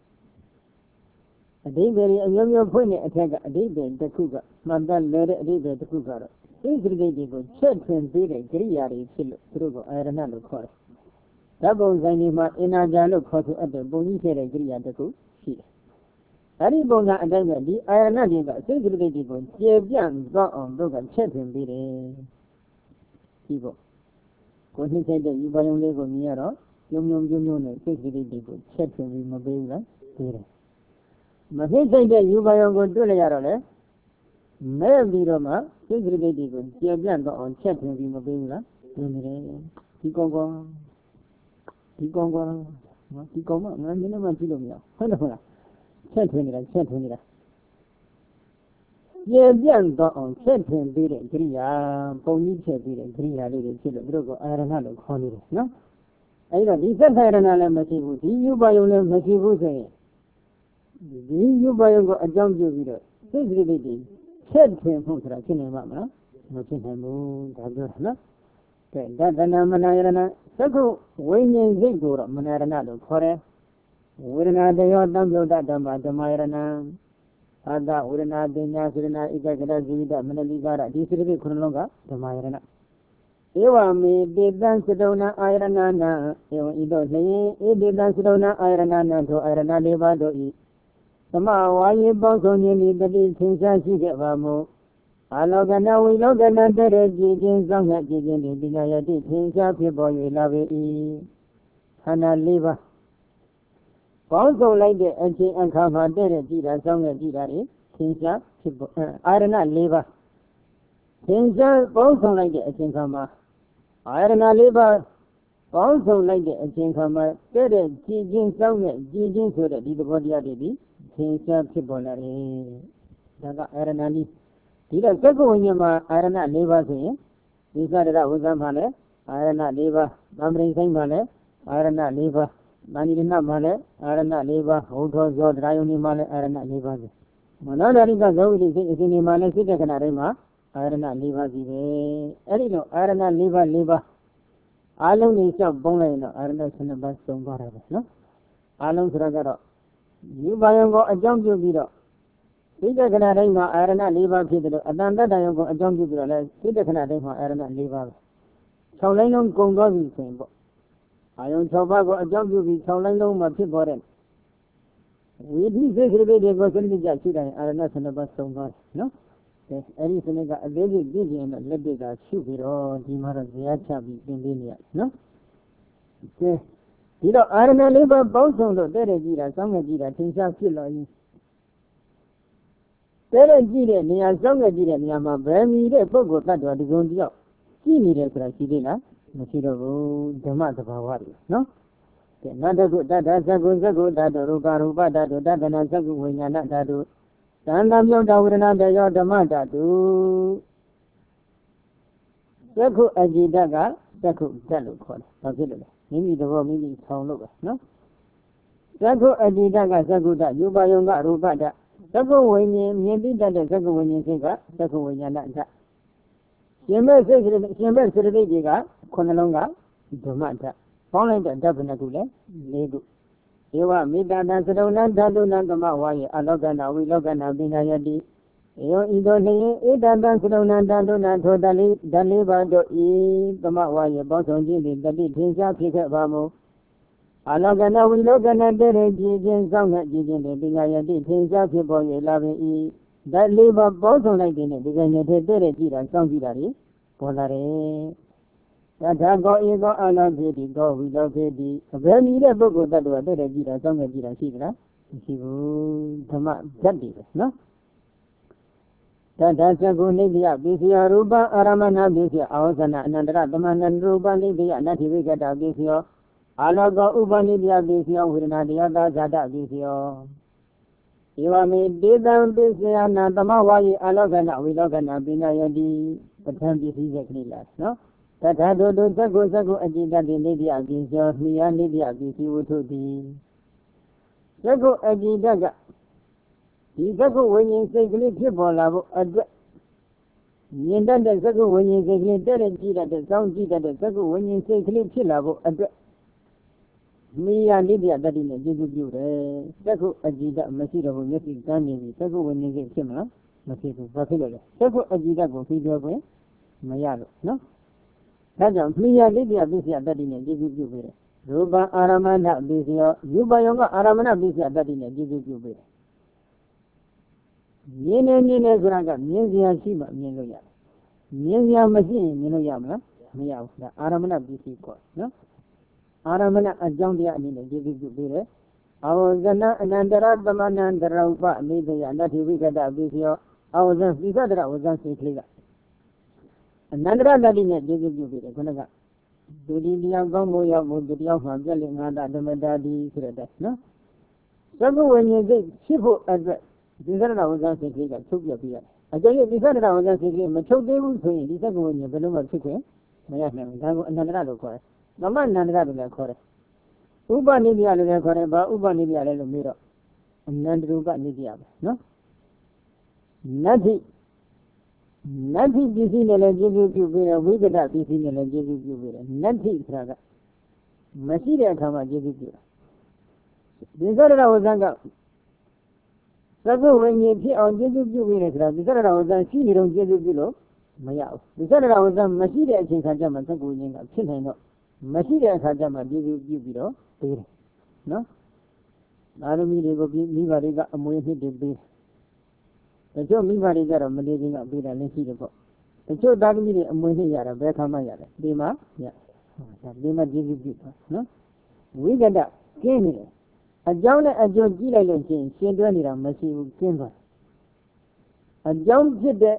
အဓိပ္ပာယ်အမျိုးမျိုးဖွင့်တဲ့အထက်ကအဓိပ္ပာယ်တစ်ခုကမှန်တယ်လေတဲ့အဓိပ္ပာယ်တစ်ခုကတော့သိစိတ်တွေကိုချက်ထွင်ပေးတဲ့ကိရိယာတွေဖြစ်လို့သူတို့ကအာရဏလို့ခေါ်တယ်ဓာတ်ပုံဆိုင်တွေမှာအင်နာဂျာလို့ခေါ်သူအပ်တဲ့ပုံကြီးခဲ့တဲ့ကိရိယာတစ်ခုရှိတယ်အဲဒီပုံစံအတိုင်းပဲဒီအာရဏတွေကစိတ်စိတ်တွေကိုကျေပြန့်သွားအောင်တို့ကချက်ထွင်ပေးတယ်ဒီပေါ့ကိုနှိမ့်ဆိုင်တဲ့ယူပါယုံလေးကိုမြင်ရတော့ပြုံပြုံပြုံပြုံနဲ့စိတ်စိတ်တွေကိုချက်ထွင်ပြီးမပေးဘူးလားပေးတယ်မဖြစ်စိတ်တဲ့ယူပါယုံကိုတွေ့လိုက်ရတော့လေမဲ့ပြီးတော့မှစိတ်စိတ်တွေကိုကျေပြန့်သွားအောင်ချက်ထွင်ပြီးမပေးဘူးလားပေးနေတယ်ဒီကောင်ကောင်ဒီကောင်ကောင်နော်ဒီကောင်မငါနည်းနည်းမှကြည့်လို့မရဟုတ်တယ်ဟုတ်လားချက်ထွင်နေတာချက်ထွင်နေတာကျေပြန့်သွားအောင်ချက်ထွင်ပေးတဲ့ကိရိယာပုံကြီးချက်ပေးတဲ့ကိရိယာလေးတွေဖြစ်လို့သူတို့ကအာရဏလို့ခေါ်နေတယ်နော်အဲဒီတော့ဒီသက်ခါရဏလည်းမရှိဘူးဒီယူပါယုံလည်းမရှိဘူးဆိုရင်ဒီယူပါယုံကိုအကြောင်းပြုပြီးတော့စိတ်ကလေးတွေချက်ထွင်ဖို့ဆိုတာဖြစ်နေမှာမလားမဖြစ်နိုင်ဘူးဒါပြောနော်ကဲဒါတဏမနာယရဏသက္ခုဝိညာဉ်စိတ်ကိုတော့မနာယရဏလို့ခေါ်တယ်ဝေဒနာတယောတံပြုတ်တဓမ္မဓမ္မယရဏအာတဝေဒနာပညာစေနာဧကဂရဇိတမနတိကာရဒီစိတ္တိခုနှလုံးကဓမ္မယရဏဧဝမေတေတံစတုဏအာယရဏနာဧဝံဤသို့လျင်ဧတေတံစတုဏအာယရဏနာထိုအာယရဏလေးပါးတို့ဤသမဝါယေပေါင်းဆုံးခြင်းဤတတိသင်္ချာရှိခဲ့ပါမူအာလောကနာဝိလောကနာတရေကြည်ခြင်းစောင့်ရကြည်ခြင်းဒီပညာယတိသင်္ချာဖြစ်ပေါ်၍လာပေ၏ခန္ဓာလေးပါးပေါင်းစုံလိုက်တဲ့အချိန်အခါမှာတဲ့တဲ့ကြည်တာစောင့်ရကြည်တာတွေသင်္ချာဖြစ်ပေါ်အာရဏလေးပါးသင်္ချာပေါင်းစုံလိုက်တဲ့အချိန်ခါမှာအာရဏလေးပါးပေါင်းစုံလိုက်တဲ့အချိန်ခါမှာတဲ့တဲ့ကြည်ခြင်းစောင့်ရကြည်ခြင်းဆိုတဲ့ဒီသဘောတရားတွေဒီသင်္ချာဖြစ်ပေါ်လာတယ်ဒါကအာရဏလေးဒီတော့သက္ကဝိညာဉ်မှာအာရဏ၄ပါးဆိုရင်ဒီသရဝိဇ္ဇာမှာလည်းအာရဏ၄ပါးသံပရိဆိုင်မှာလည်းအာရဏ၄ပါးသံဃိနမှာလည်းအာရဏ၄ပါးဟုတ်သောဇောတရားယုံဒီမှာလည်းအာရဏ၄ပါးပဲမနောဒရိကဇောဝိတိစိတ်အစဉ်ဒီမှာလည်းစိတ်တက္ကနာတိုင်းမှာအာရဏ၄ပါးစီပဲအဲ့ဒီလိုအာရဏ၄ပါး၄ပါးအားလုံးကိုလျှောက်ပုံးလိုက်ရင်တော့အာရဏ၁၂ပါးစုံသွားတာပဲနော်အားလုံးဆိုတော့ကတော့ယူပါယံကိုအကြောင်းပြုပြီးတော့စိတ္တခဏတိုင်းမှာအာရဏ၄ပါးဖြစ်တယ်လို့အတန်တတ္တယုံကိုအကြောင်းပြုပြီးတော့လဲစိတ္တခဏတိုင်းမှာအာရဏ၄ပါးပဲ၆လိုင်းလုံးကုန်သွားပြီဆိုရင်ပေါ့အာယုံ၆ပါးကိုအကြောင်းပြုပြီး၆လိုင်းလုံးမှာဖြစ်ပေါ်တဲ့ဝိသိစိတ်ကလေးတွေကိုစနစ်ကြရှိတိုင်းအာရဏ၁၂ပါးစုံသွားတယ်နော်အဲအဲ့ဒီစနစ်ကအသေးစိတ်သိကျင်တော့လက်တွေကရှုပြီးတော့ဒီမှာတော့ဇေယျချပြီးသင်ပေးနေရတယ်နော်ကဲဒီတော့အာရဏ၄ပါးပေါင်းစုံလို့တဲ့တဲ့ကြည့်တာစောင့်ငယ်ကြည့်တာသင်္ချာဖြစ်လာရင်တဲ့တဲ့ကြည့်တဲ့နေရာစောင့်ငယ်ကြည့်တဲ့နေရာမှာဗေမီတဲ့ပုဂ္ဂိုလ်တ attva ဒီကုံတယောက်ကြည့်နေတယ်ဆိုတာရှိသေးလားမရှိတော့ဘူးဓမ္မသဘာဝတွေနော်ကဲနတ္တကုတ္တသက္ကုသက္ကုတ္တရူပရူပတ္တတတနာသက္ကုဝိညာဏတ္တတံတံမြုပ်တဝေဒနာတယောဓမ္မတ္တသက္ခုအကြည်တကသက္ခုတတ်လို့ခေါ်တယ်ဘာဖြစ်လို့လဲမိမိသဘောမိမိဆောင်လို့ပဲနော်သက္ခုအကြည်တကသက္ခုတယူပါယုံကရူပတ္တသက္ခုဝိညာဉ်မြင်သိတတ်တဲ့သက္ခုဝိညာဉ်စိတ်ကသက္ခုဝိညာဏတ္တရှင်မဲ့စိတ်ရှင်မဲ့စိတ်တွေကခုနှလုံးကဓမ္မတ္တပေါင်းလိုက်တဲ့ဓာတ်ဘယ်နှခုလဲ၄ခုဧဝမေတ္တာသစရုဏဓာတုနကမဝါယေအလောကနာဝိလောကနာပညာယတိဧယောဤသို့လျင်ဧတတံစရုဏဓာတုနထိုတလေးဓာလေးပါတို့ဤသမဝါယေပေါဆောင်ခြင်းသည်တတိထင်ရှားဖြစ်ခဲ့ပါမူအလောကနာဝိလောကနာတရေကြည်ခြင်းစောင့်နဲ့ကြည်ခြင်းသည်ပညာယတိထင်ရှားဖြစ်ပေါ်၍လာပေ၏ဓာလေးပါပေါဆောင်လိုက်တဲ့ဒီကနေ့တဲ့တဲ့ကြည်တာစောင့်ကြည့်တာတွေပေါ်လာတယ်ယထာကောဧကောအနာဖြစ်ဒီကောဝိလောဖြစ်ဒီအဘယ်မီတဲ့ပုဂ္ဂိုလ်တ attva တဲ့တဲ့ကြည့်တာစောင့်နေကြည့်တာရှိသလားမရှိဘူးဓမ္မဓာတ်တွေပဲနော်တတ္တသကုနိဗ္ဗယပိစီယရူပအာရမဏပိစီယအာဝဇနအနန္တရသမဏရူပနိဗ္ဗယနတ္ထိဝိကတပိစီယအာလောကဥပနိဗ္ဗယပိစီယဝေဒနာတရားသာဇာတပိစီယဧဝမေတေတံပိစီယနာသမဝါယေအာလောကနာဝိလောကနာပညာယတိပဋ္ဌာန်းပစ္စည်းစကလေးလားနော်တထာတုတုသက္ကုသက္ကုအจิตတိနိဗ္ဗယပိစီယမိယနိဗ္ဗယပိစီဝုထုတိသက္ကုအจิตကဒီသက္ကုဝိညာဉ်စိတ်ကလေးဖြစ်ပေါ်လာဖို့အတွက်မြင်တတ်တဲ့သက္ကုဝိညာဉ်စိတ်ကလေးတဲ့တဲ့ကြည့်တတ်တဲ့စောင့်ကြည့်တတ်တဲ့သက္ကုဝိညာဉ်စိတ်ကလေးဖြစ်လာဖို့အတွက်မိယနိဗ္ဗယတတိနဲ့ကျေစုပြုတယ်သက္ကုအจิตမရှိတော့ဘူးမျက်စိကန်းနေပြီသက္ကုဝိညာဉ်စိတ်ဖြစ်မလားမဖြစ်ဘူးဘာဖြစ်လို့လဲသက္ကုအจิตကိုပြီးပြောခွင့်မရလို့နော်ဒါကြောင့်မိယနိဗ္ဗယပိစီယတတိနဲ့ကျေစုပြုပေးတယ်ရူပအာရမဏပိစီယယူပယုံကအာရမဏပိစီယတတိနဲ့ကျေစုပြုပေးတယ်မြင်နေမြင်နေဆိုတာကမြင်စရာရှိမှမြင်လို့ရတယ်မြင်စရာမရှိရင်မြင်လို့ရမလားမရဘူးဒါအာရမဏပစ္စည်းခေါ်နော်အာရမဏအကြောင်းတရားအနေနဲ့ကျေစုပြုပေးတယ်အာဝဇနအနန္တရသမဏန္တရဥပအနိဒယနတ္ထိဝိကတပစ္စယောအာဝဇန်ပိသဒရဝဇန်စိတ်ကလေးကအနန္တရတတိနဲ့ကျေစုပြုပေးတယ်ခုနကဒုတိယကောင်းမှုရောက်မှုဒုတိယမှာပြည့်လင်ငါးတဓမ္မတာဒီဆိုတဲ့နော်သက္ကဝိညာဉ်စိတ်ဖြစ်ဖို့အတွက်ဒီသရဏဝဇ္ဇစိတ်ကလေးကချုပ်ပြပြရတယ်။အကျဉ်းဒီသရဏဝဇ္ဇစိတ်ကလေးမချုပ်သေးဘူးဆိုရင်ဒီသက္ကဝိညာဉ်ဘယ်လိုမှဖြစ်ခွင့်မရနိုင်ဘူး။ဒါကိုအနန္တရလို့ခေါ်တယ်။သမဏန္တရလို့လည်းခေါ်တယ်။ဥပနိဗ္ဗယလို့လည်းခေါ်တယ်။ဘာဥပနိဗ္ဗယလဲလို့မေးတော့နန္တရူပနေကြရမယ်နော်နတ္တိနတ္တိပစ္စည်းနဲ့လည်းကျေစုပြုပြီးတယ်ဝိကတပစ္စည်းနဲ့လည်းကျေစုပြုပြီးတယ်နတ္တိဆိုတာကမရှိတဲ့အခါမှာကျေစုပြုတာဒီသရဏဝဇ္ဇကသကုဝိညာဉ်ဖြစ်အောင်ကျေစုပြုပြီးတယ်ဆိုတာဒီသရဏဝဇ္ဇရှိနေတော့ကျေစုပြုလို့မရဘူးဒီသရဏဝဇ္ဇမရှိတဲ့အချိန်ခါကျမှသကုဝိညာဉ်ကဖြစ်နိုင်တော့မရှိတဲ့အခါကျမှကျေစုပြုပြီးတော့ပေးတယ်နော်အာရမီတွေကိုမိဘတွေကအမွေနှစ်တွေပေးတချို့မိဘတွေကြတော့မလေးချင်းကပေးတာလည်းရှိတယ်ပေါ့တချို့သားသမီးတွေအမွေနှစ်ရတာဘယ်ခါမှရတယ်ဒီမှာရဒါဒီမှာကျေးဇူးပြုတာနော်ဝိကတကင်းနေတယ်အကြောင်းနဲ့အကျိုးကြည့်လိုက်လို့ရှိရင်ရှင်တွဲနေတာမရှိဘူးကျင်းသွားအကြောင်းဖြစ်တဲ့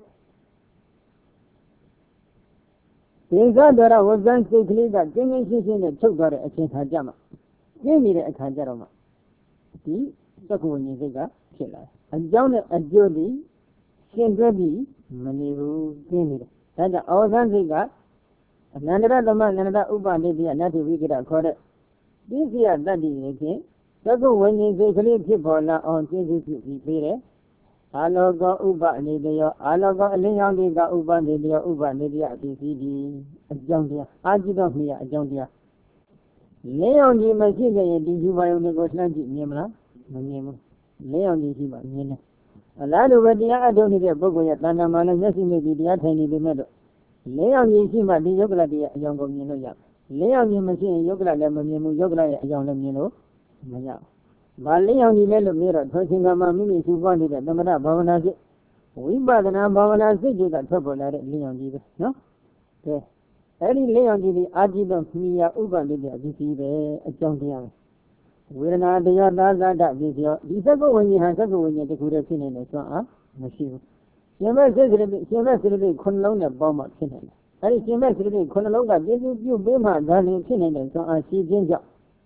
ဒေသတော်ရဝဇ္ဇန်စိတ်ကလေးကကျင်းကျင်းရှင်းရှင်းနဲ့ချုပ်သွားတဲ့အချိန်ခါကြမှာကျင်းနေတဲ့အခါကြတော့မှဒီသက္ကဝဉ္ဉ္စိတ်ကဖြစ်လာအကြောင်းနဲ့အကျိုးဒီရှင်တွဲပြီးမနေဘူးကျင်းနေတယ်ဒါကြောင့်အောဇန်စိတ်ကအနန္တရသမအနန္တရဥပနိတိယနတ္တိဝိကတခေါ်တဲ့ပစ္စယတတ္တိရဲ့ဖြင့်သက္ကဝဉ္ဉ္စိတ်ကလေးဖြစ်ပေါ်လာအောင်ကျင်းစုပြုပြီးပေးတယ်အာလောကောဥပနိတယောအာလောကောအလင်းရောင်တွေကဥပနိတယောဥပနိတယအပစ္စည်းဒီအကြောင်းတရားအာจิตမြတ်အကြောင်းတရားလင်းရောင်ကြီးမရှိခဲ့ရင်ဒီယူပါယုံတွေကိုလှမ်းကြည့်မြင်မလားမမြင်ဘူးလင်းရောင်ကြီးရှိမှမြင်တယ်အလားတူပဲတရားအထုတ်နေတဲ့ပုဂ္ဂိုလ်ရဲ့တဏ္ဍာမှာလည်းမျက်စိနဲ့ဒီတရားထိုင်နေပေမဲ့လို့လင်းရောင်ကြီးရှိမှဒီယုတ်ကလတရားအကြောင်းကိုမြင်လို့ရလင်းရောင်ကြီးမရှိရင်ယုတ်ကလလည်းမမြင်ဘူးယုတ်ကလရဲ့အကြောင်းလည်းမြင်လို့မရဘူး။ဘာလင်းရောင်ကြီးလဲလို့ပြောတော့ထိုချိန်ကမှမိမိစုပွားနေတဲ့သမထဘာဝနာစိတ်ဝိပဿနာဘာဝနာစိတ်တွေကထွက်ပေါ်လာတဲ့လင်းရောင်ကြီးပဲနော်။ကဲအဲ့ဒီလင်းရောင်ကြီးဒီအာจิตမြာဥပနိတယပစ္စည်းပဲအကြောင်းတရားပဲဝေဒနာတရားသာသတပစ္စည်းဒီသက္ကဝဉ္ဉ္ဟာသက္ကဝဉ္ဉ္တခုတည်းဖြစ်နေတယ်ဆိုတော့မရှိဘူးရှင်မဲ့စိတ်စိတ်ရှင်မဲ့စိတ်စိတ်ခုနှလုံးနဲ့ပေါင်းမှဖြစ်နေတယ်အဲဒီရှင်မဲ့စိတ်စိတ်ခုနှလုံးကပြည့်စုံပြုပေးမှဒါလည်းဖြစ်နေတယ်ဆိုတော့ရှိခြင်းကြောင့်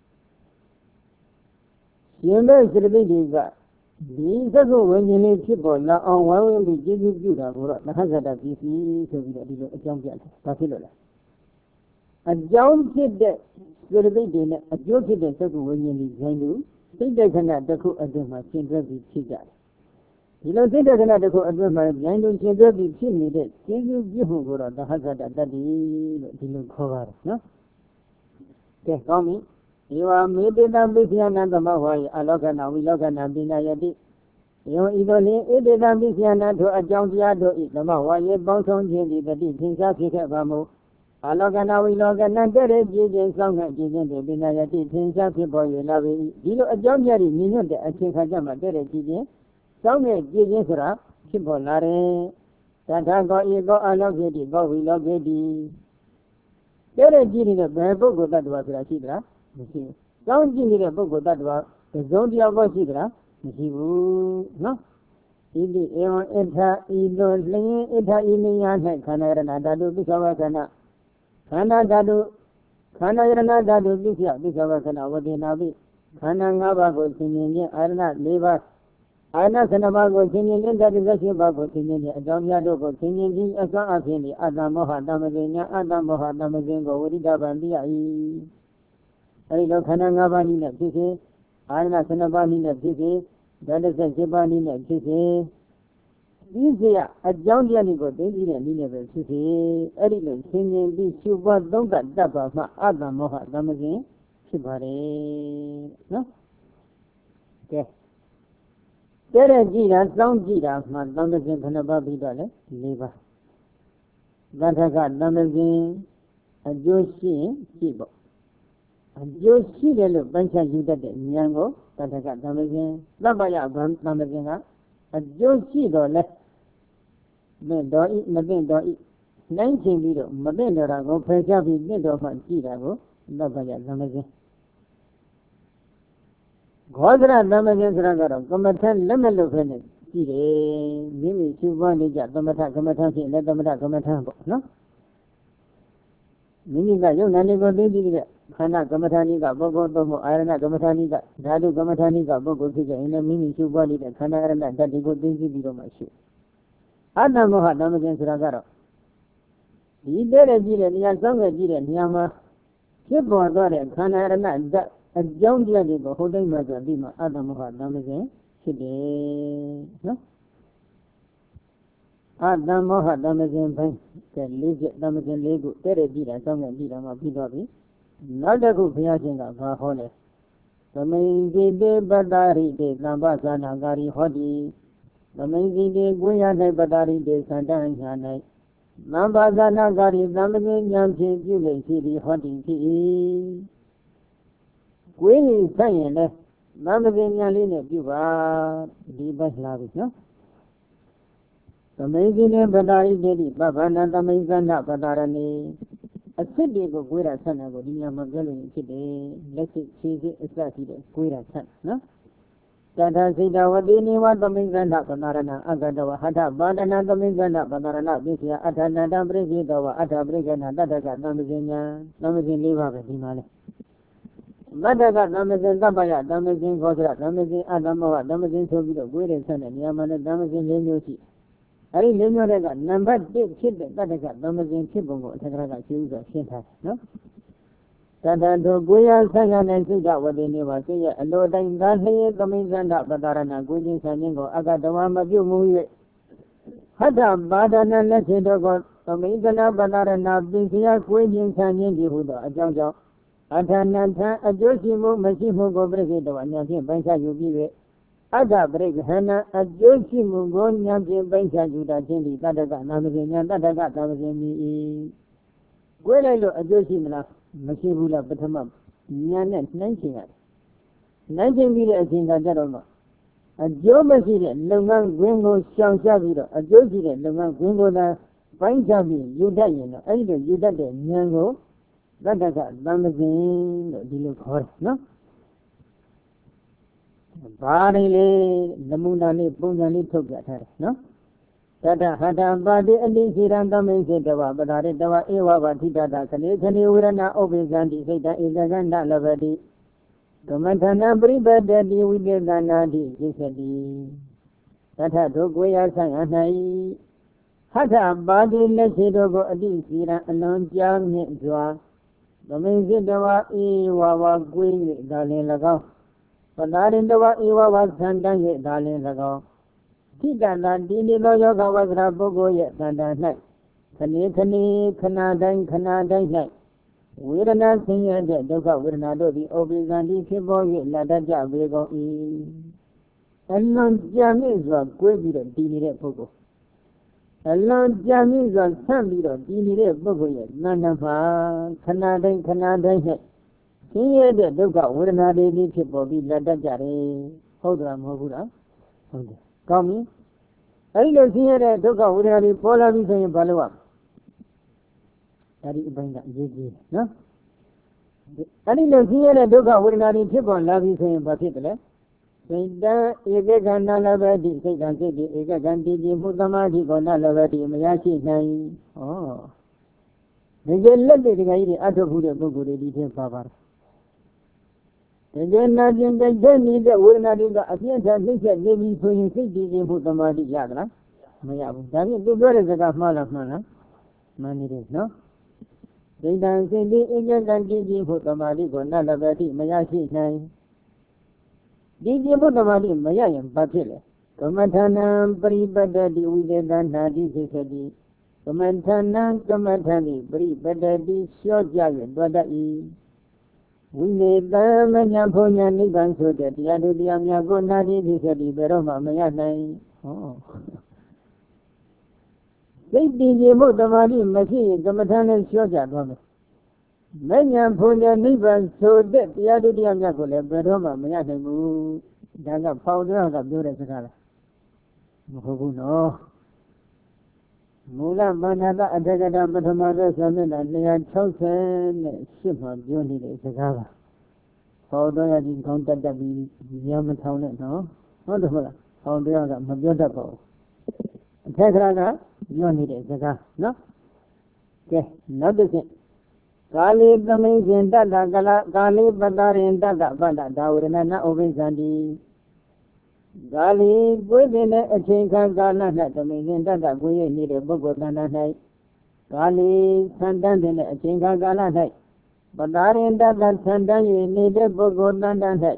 ရှင်မဲ့စိတ်စိတ်တွေကဒီသက္ကဝဉ္ဉ္လေးဖြစ်ပေါ်လာအောင်ဝိုင်းဝန်းပြီးကျေးဇူးပြုတာကိုတော့သဟဇတပစ္စည်းဆိုပြီးတော့ဒီလိုအကြောင်းပြတယ်ဒါဖြစ်လို့လားအကြောင်းဖြစ်တဲ့စေတသိက်တွေနဲ့အကျိုးဖြစ်တဲ့သက္ကဝဉ္ဉ္လေးဇိုင်းလူစိတ်တခဏတစ်ခုအတွင်းမှာရှင်းတွဲပြီးဖြစ်ကြတယ်ဒီလိုစိတ်တခဏတစ်ခုအတွင်းမှာဇိုင်းလူရှင်းတွဲပြီးဖြစ်နေတဲ့ကျေးဇူးပြုမှုကိုတော့သဟဇတတတ္တိလို့ဒီလိုခေါ်ပါတယ်နော်ကဲကောင်းပြီဒီဝမေတ္တပိစ္ဆယနာသမဟောယအလောကနာဝိလောကနာပိဏယတိယောဤသို့လင်ဣတိတပိစ္ဆယနာထိုအကြောင်းတရားတို့ဤသမဟောယပေါင်းဆုံးခြင်းသည်တတိသင်္ရှားဖြစ်ခဲ့ပါမူအလောကနာဝိလောကနာတဲ့တဲ့ကြည်ခြင်းစောင့်ငှက်ကြည်ခြင်းတွေပိဏယတိသင်္ရှားဖြစ်ပေါ်၍လာပြီဒီလိုအကြောင်းများဤမြင့်ညွတ်တဲ့အချိန်ခါကျမှတဲ့တဲ့ကြည်ခြင်းစောင့်ငှက်ကြည်ခြင်းဆိုတာဖြစ်ပေါ်လာတယ်တထာကောဤကောအလောကေတိကောဝိလောကေတိတဲ့တဲ့ကြည်နေတဲ့ဘယ်ပုဂ္ဂိုလ်တ attva ဆိုတာရှိသလားမရှိဘူး။ကြောင်းကြည့်နေတဲ့ပုဂ္ဂိုလ်တ attva တစ်စုံတစ်ယောက်ပဲရှိသလားမရှိဘူးနော်။ဤတိဧဝံအထာဤလိုလျင်အထာဤနေရာ၌ခန္ဓာရဏဓာတုပိသဝခဏခန္ဓာဓာတုခန္ဓာရဏဓာတုပိစ္ဆယပိသဝခဏဝတိနာပိခန္ဓာ၅ပါးကိုသင်မြင်ခြင်းအာရဏ၄ပါးအာရဏ၇ပါးကိုသင်မြင်ခြင်းဓာတု၁၈ပါးကိုသင်မြင်ခြင်းအကြောင်းများတို့ကိုသင်မြင်ခြင်းအစွမ်းအဖြစ်ဒီအတ္တမောဟတမဇ္ဇညာအတ္တမောဟတမဇ္ဇင်ကိုဝိရိဒဗံတိယ၏အဲဒီလိုခန္ဓာ၅ပါးနည်းနဲ့ဖြစ်စေအာရဏ၇ပါးနည်းနဲ့ဖြစ်စေဓာတ်၁၈ပါးနည်းနဲ့ဖြစ်စေဒီစရာအကြောင်းတရားတွေကိုသိသိတဲ့နည်းနဲ့ပဲဖြစ်စေအဲ့ဒီလိုသင်မြင်ပြီးရှုပွားသုံးသပ်တတ်ပါမှအတ္တမောဟတမဇ္ဇင်ဖြစ်ပါတယ်နော်ကဲတဲ့တဲ့ကြည့်တာစောင့်ကြည့်တာမှသံသင်ခဏပါပြီးတော့လေ၄ပါးသတ္ထကသံသင်အကျိုးရှိရင်ရှိပေါ့အကျိုးရှိတယ်လို့ပိုင်းခြားယူတတ်တဲ့ဉာဏ်ကိုတတ္ထကသံသင်သဗ္ဗယဗံသံသင်ကအကျိုးရှိတော့လဲမသိတော်ဤမသိတော်ဤနိုင်ချင်ပြီးတော့မသိတော်တာကိုဖယ်ရှားပြီးသိတော်မှကြည့်တာကိုသဗ္ဗယသံသင်ခောဒရသမထဆိုတာကတော့ကမ္မထလက်မဲ့လို့ပဲနဲ့ကြည့်တယ်မိမိရှုပွားနေကြသမထကမ္မထဖြစ်လဲသမထကမ္မထပေါ့နော်မိမိကယုံနာနေကိုသိကြည့်တဲ့ခန္ဓာကမ္မထာနိကပုဂ္ဂိုလ်သုံးဖို့အာရဏကမ္မထာနိကဓာတုကမ္မထာနိကပုဂ္ဂိုလ်ဖြစ်ကြရင်လည်းမိမိရှုပွားနေတဲ့ခန္ဓာရဏဓာတ်တွေကိုသိကြည့်ပြီးတော့မှရှုအတ္တမောဟတမဇ္ဇင်ဆိုတာကတော့ဒီတဲ့တဲ့ကြည့်တဲ့နေရာစောင့်ခဲ့ကြည့်တဲ့နေရာမှာဖြစ်ပေါ်သွားတဲ့ခန္ဓာရဏဓာတ်အကြောင်းတရားတွေကိုဟိုတိုင်းမှာဆိုပြီးမှအတ္တမောဟတမဇ္ဇင်ဖြစ်တယ်နော်အတ္တမောဟတမဇင်ပိုင်းကလေးချက်တမဇင်လေးခုတဲ့တဲ့ပြည်တာစောင့်နေပြည်တာမှာပြီးသွားပြီနောက်တစ်ခုဘုရားရှင်ကဘာဟောလဲသမိန်စီတေပတ္တာရိတေသံဃသနာကာရီဟောတိသမိန်စီတေကိုရ၌ပတ္တာရိတေသန္တဉာဏ၌သံဃသနာကာရီသံဃဉာဏ်ဖြင့်ပြုလေရှိသည်ဟောတိဖြစ်၏ကိုယ်ကြီးဆိုင်ရင်လဲသံဃဉာဏ်လေးနဲ့ပြုပါဒီဘက်လာပြီနော်သမိန်စီတေပတ္တာရိတေတိပဗ္ဗနာသမိန်သန္တပတ္တာရဏိအစစ်တွေကိုကိုယ်ရဆန့်တာကိုဒီညမှာပြောလို့ဖြစ်တယ်လက်စစ်ခြေစစ်အစရှိတဲ့ကိုယ်ရဆန့်နော်တထာစိတဝတိနိဝသမိသန္တပနာရဏအဂတဝဟထပါဒနာသမိသန္တပနာရဏပိစ္ဆယအထနန္တပရိစ္ဆေတဝအထပရိက္ခဏတတ္တကသံပဇင်ညာသံပဇင်၄ပါးပဲဒီမှာလဲမတ္တကသံပဇင်သဗ္ဗယသံပဇင်ခောစရသံပဇင်အတ္တမောဟသံပဇင်ဆိုပြီးတော့ကိုယ်ရဆန့်တဲ့နေရာမှာလဲသံပဇင်၄မျိုးရှိအဲ့ဒီလေးမျိုးတွေကနံပါတ်၁ဖြစ်တဲ့တတ္တကသမဇင်ဖြစ်ပုံကိုအထက်ကရာကရှင်းဥစွာရှင်းထားတယ်နော်တတ္တတို့ကိုရဆန်းရတဲ့စိတ်ကဝတ္တိနေပါစိတ်ရဲ့အလိုတိုင်းသာလျက်သမိသန္တပတ္တရဏကိုချင်းဆံခြင်းကိုအကတဝမပြုတ်မှု၍ဟတ္တပါဒနာလက်ရှိတို့ကိုသမိသနာပတ္တရဏပိစိယကိုချင်းဆံခြင်းဒီဟုသောအကြောင်းကြောင့်အထာဏထံအကျိုးရှိမှုမရှိမှုကိုပြိစိတဝအညာဖြင့်ပိုင်းခြားယူပြီး၍အတ္တပရိက္ခဏအကျိုးရှိမှုကိုဉာဏ်ဖြင့်ပိုင်းခြားယူတာချင်းဒီတတ္တကနာမဇင်ဉာဏ်တတ္တကသာမဇင်မီ၏ကိုယ်လိုက်လို့အကျိုးရှိမလားမရှိဘူးလားပထမဉာဏ်နဲ့နှိုင်းချင်ရတယ်နှိုင်းချင်ပြီးတဲ့အချိန်ကကြတော့မှအကျိုးမရှိတဲ့လုပ်ငန်းခွင်ကိုရှောင်ရှားပြီးတော့အကျိုးရှိတဲ့လုပ်ငန်းခွင်ကိုသာပိုင်းခြားပြီးယူတတ်ရင်တော့အဲ့ဒီလိုယူတတ်တဲ့ဉာဏ်ကိုတတ္တကသာမဇင်လို့ဒီလိုခေါ်တယ်နော်ဘာတွေလဲနမူနာလေးပုံစံလေးထုတ်ပြထားတယ်နော်တတဟတပါတိအတိစီရံသမိစေတဝပဒါရတဝဧဝဗတိတတခဏေခဏေဝရဏဥပိသန္တိစိတ်တဧကကန္တလဘတိကမထနာပရိပတ္တိဝိတေသနာတိစိစတိတထတို့ကိုရဆံရ၌ဟတပါတိလက်ရှိတို့ကိုအတိစီရံအလွန်ကြားမြင့်စွာသမိစေတဝဧဝဗကွေး၍ဒါလင်၎င်းပဒါရင်တဝဧဝဝသန္တ၍ဒါလင်၎င်းထိတတတိနိသောယောဂဝဇ္ဇရာပုဂ္ဂိုလ်ရဲ့သန္တာ၌ခဏခဏခဏတိုင်းခဏတိုင်း၌ဝေဒနာဆင်းရဲတဲ့ဒုက္ခဝေဒနာတို့သည်ဩပိသန္တိဖြစ်ပေါ်၍လက်တတ်ကြပေကုန်၏အလွန်ကြံ့မြင့်စွာကိုယ်ပြီးတော့တည်နေတဲ့ပုဂ္ဂိုလ်အလွန်ကြံ့မြင့်စွာဆန့်ပြီးတော့တည်နေတဲ့ပုဂ္ဂိုလ်ရဲ့သန္တာမှာခဏတိုင်းခဏတိုင်း၌ဆင်းရဲတဲ့ဒုက္ခဝေဒနာတွေကြီးဖြစ်ပေါ်ပြီးလက်တတ်ကြတယ်ဟုတ်တယ်မဟုတ်ဘူးလားဟုတ်တယ်ကောင်းပြီအဲဒီလိုဆင်းရဲတဲ့ဒုက္ခဝေဒနာတွေပေါ်လာပြီဆိုရင်ဘာလုပ်ရမလဲဒါဒီအပိုင်းကအရေးကြီးနော်အဲဒီလိုဆင်းရဲတဲ့ဒုက္ခဝေဒနာတွေဖြစ်ပေါ်လာပြီဆိုရင်ဘာဖြစ်တယ်လဲစိတ်တဧကခန္ဓာလဘတိစိတ်တစိတ်ဒီဧကခန္တီတိမှုသမာဓိကောဏလဘတိမရရှိနိုင်ဩဒီကလက်တွေတကကြီးတွေအထုတ်ဖို့တဲ့ပုဂ္ဂိုလ်တွေဒီထင်ပါပါတယ်တကယ်နာကျင်ကြိုက်တဲ့နေတဲ့ဝေဒနာတွေကအပြင်းထန်နှိမ့်ဆက်နေပြီဆိုရင်စိတ်တည်ခြင်းဖို့သမာဓိရသလားမရဘူးဒါဖြင့်သူပြောတဲ့စကားမှားလားမှန်လားမှန်နေတယ်နော်စိတ်တန်စိတ်ဒီအင်္ဂတန်တည်ခြင်းဖို့သမာဓိကိုနလဘတိမရရှိနိုင်ဒီခြင်းဖို့သမာဓိမရရင်ဘာဖြစ်လဲကမ္မထာနံပရိပတ္တိဝိသေသနာတိဖြစ်စေတိကမ္မထာနံကမ္မထာတိပရိပတ္တိလျှော့ကြ၍တွတ်တတ်၏ဝိနေတံမညာဘုံညာနိဗ္ဗာန်ဆိုတဲ့တရားတို့တရားများကိုနာတိဖြစ်စေပြီးဘယ်တော့မှမရနိုင်ဟောစိတ်တည်ခြင်းမှုတမာတိမရှိရင်ကမ္မထာနဲ့လျှော့ကြသွားမယ်မညာဘုံညာနိဗ္ဗာန်ဆိုတဲ့တရားတို့တရားများကိုလည်းဘယ်တော့မှမရနိုင်ဘူးဒါကဖောက်တော့ကပြောတဲ့စကားလားမဟုတ်ဘူးနော်မူလမန္တအတ္တကတပထမသောသမဏ၂၆၈မှာပြောနေတဲ့စကားပါဟောတော့ရဒီကောင်းတက်တက်ပြီးညမထောင်နဲ့နော်ဟုတ်တယ်ဟုတ်လားဟောတော့ကမပြောတတ်ပါဘူးအထက်ကကပြောနေတဲ့စကားနော်ကဲနောက်တစ်ချက်ကာလိသမိန်ရှင်တတ္တကလကာလိပတ္တရင်တတ္တပတ္တဒါဝရဏနာဥပိသန္တိကာလီကိုယ်တင်တဲ့အချိန်ခါကာလ၌သမိန်ရှင်တတ္တကိုယ်ရနေတဲ့ပုဂ္ဂိုလ်တဏ္ဍာ၌ကာလီဆန္တန်တဲ့အချိန်ခါကာလ၌ပတ္တရင်တတ္တဆန္တန်၍နေတဲ့ပုဂ္ဂိုလ်တဏ္ဍာ၌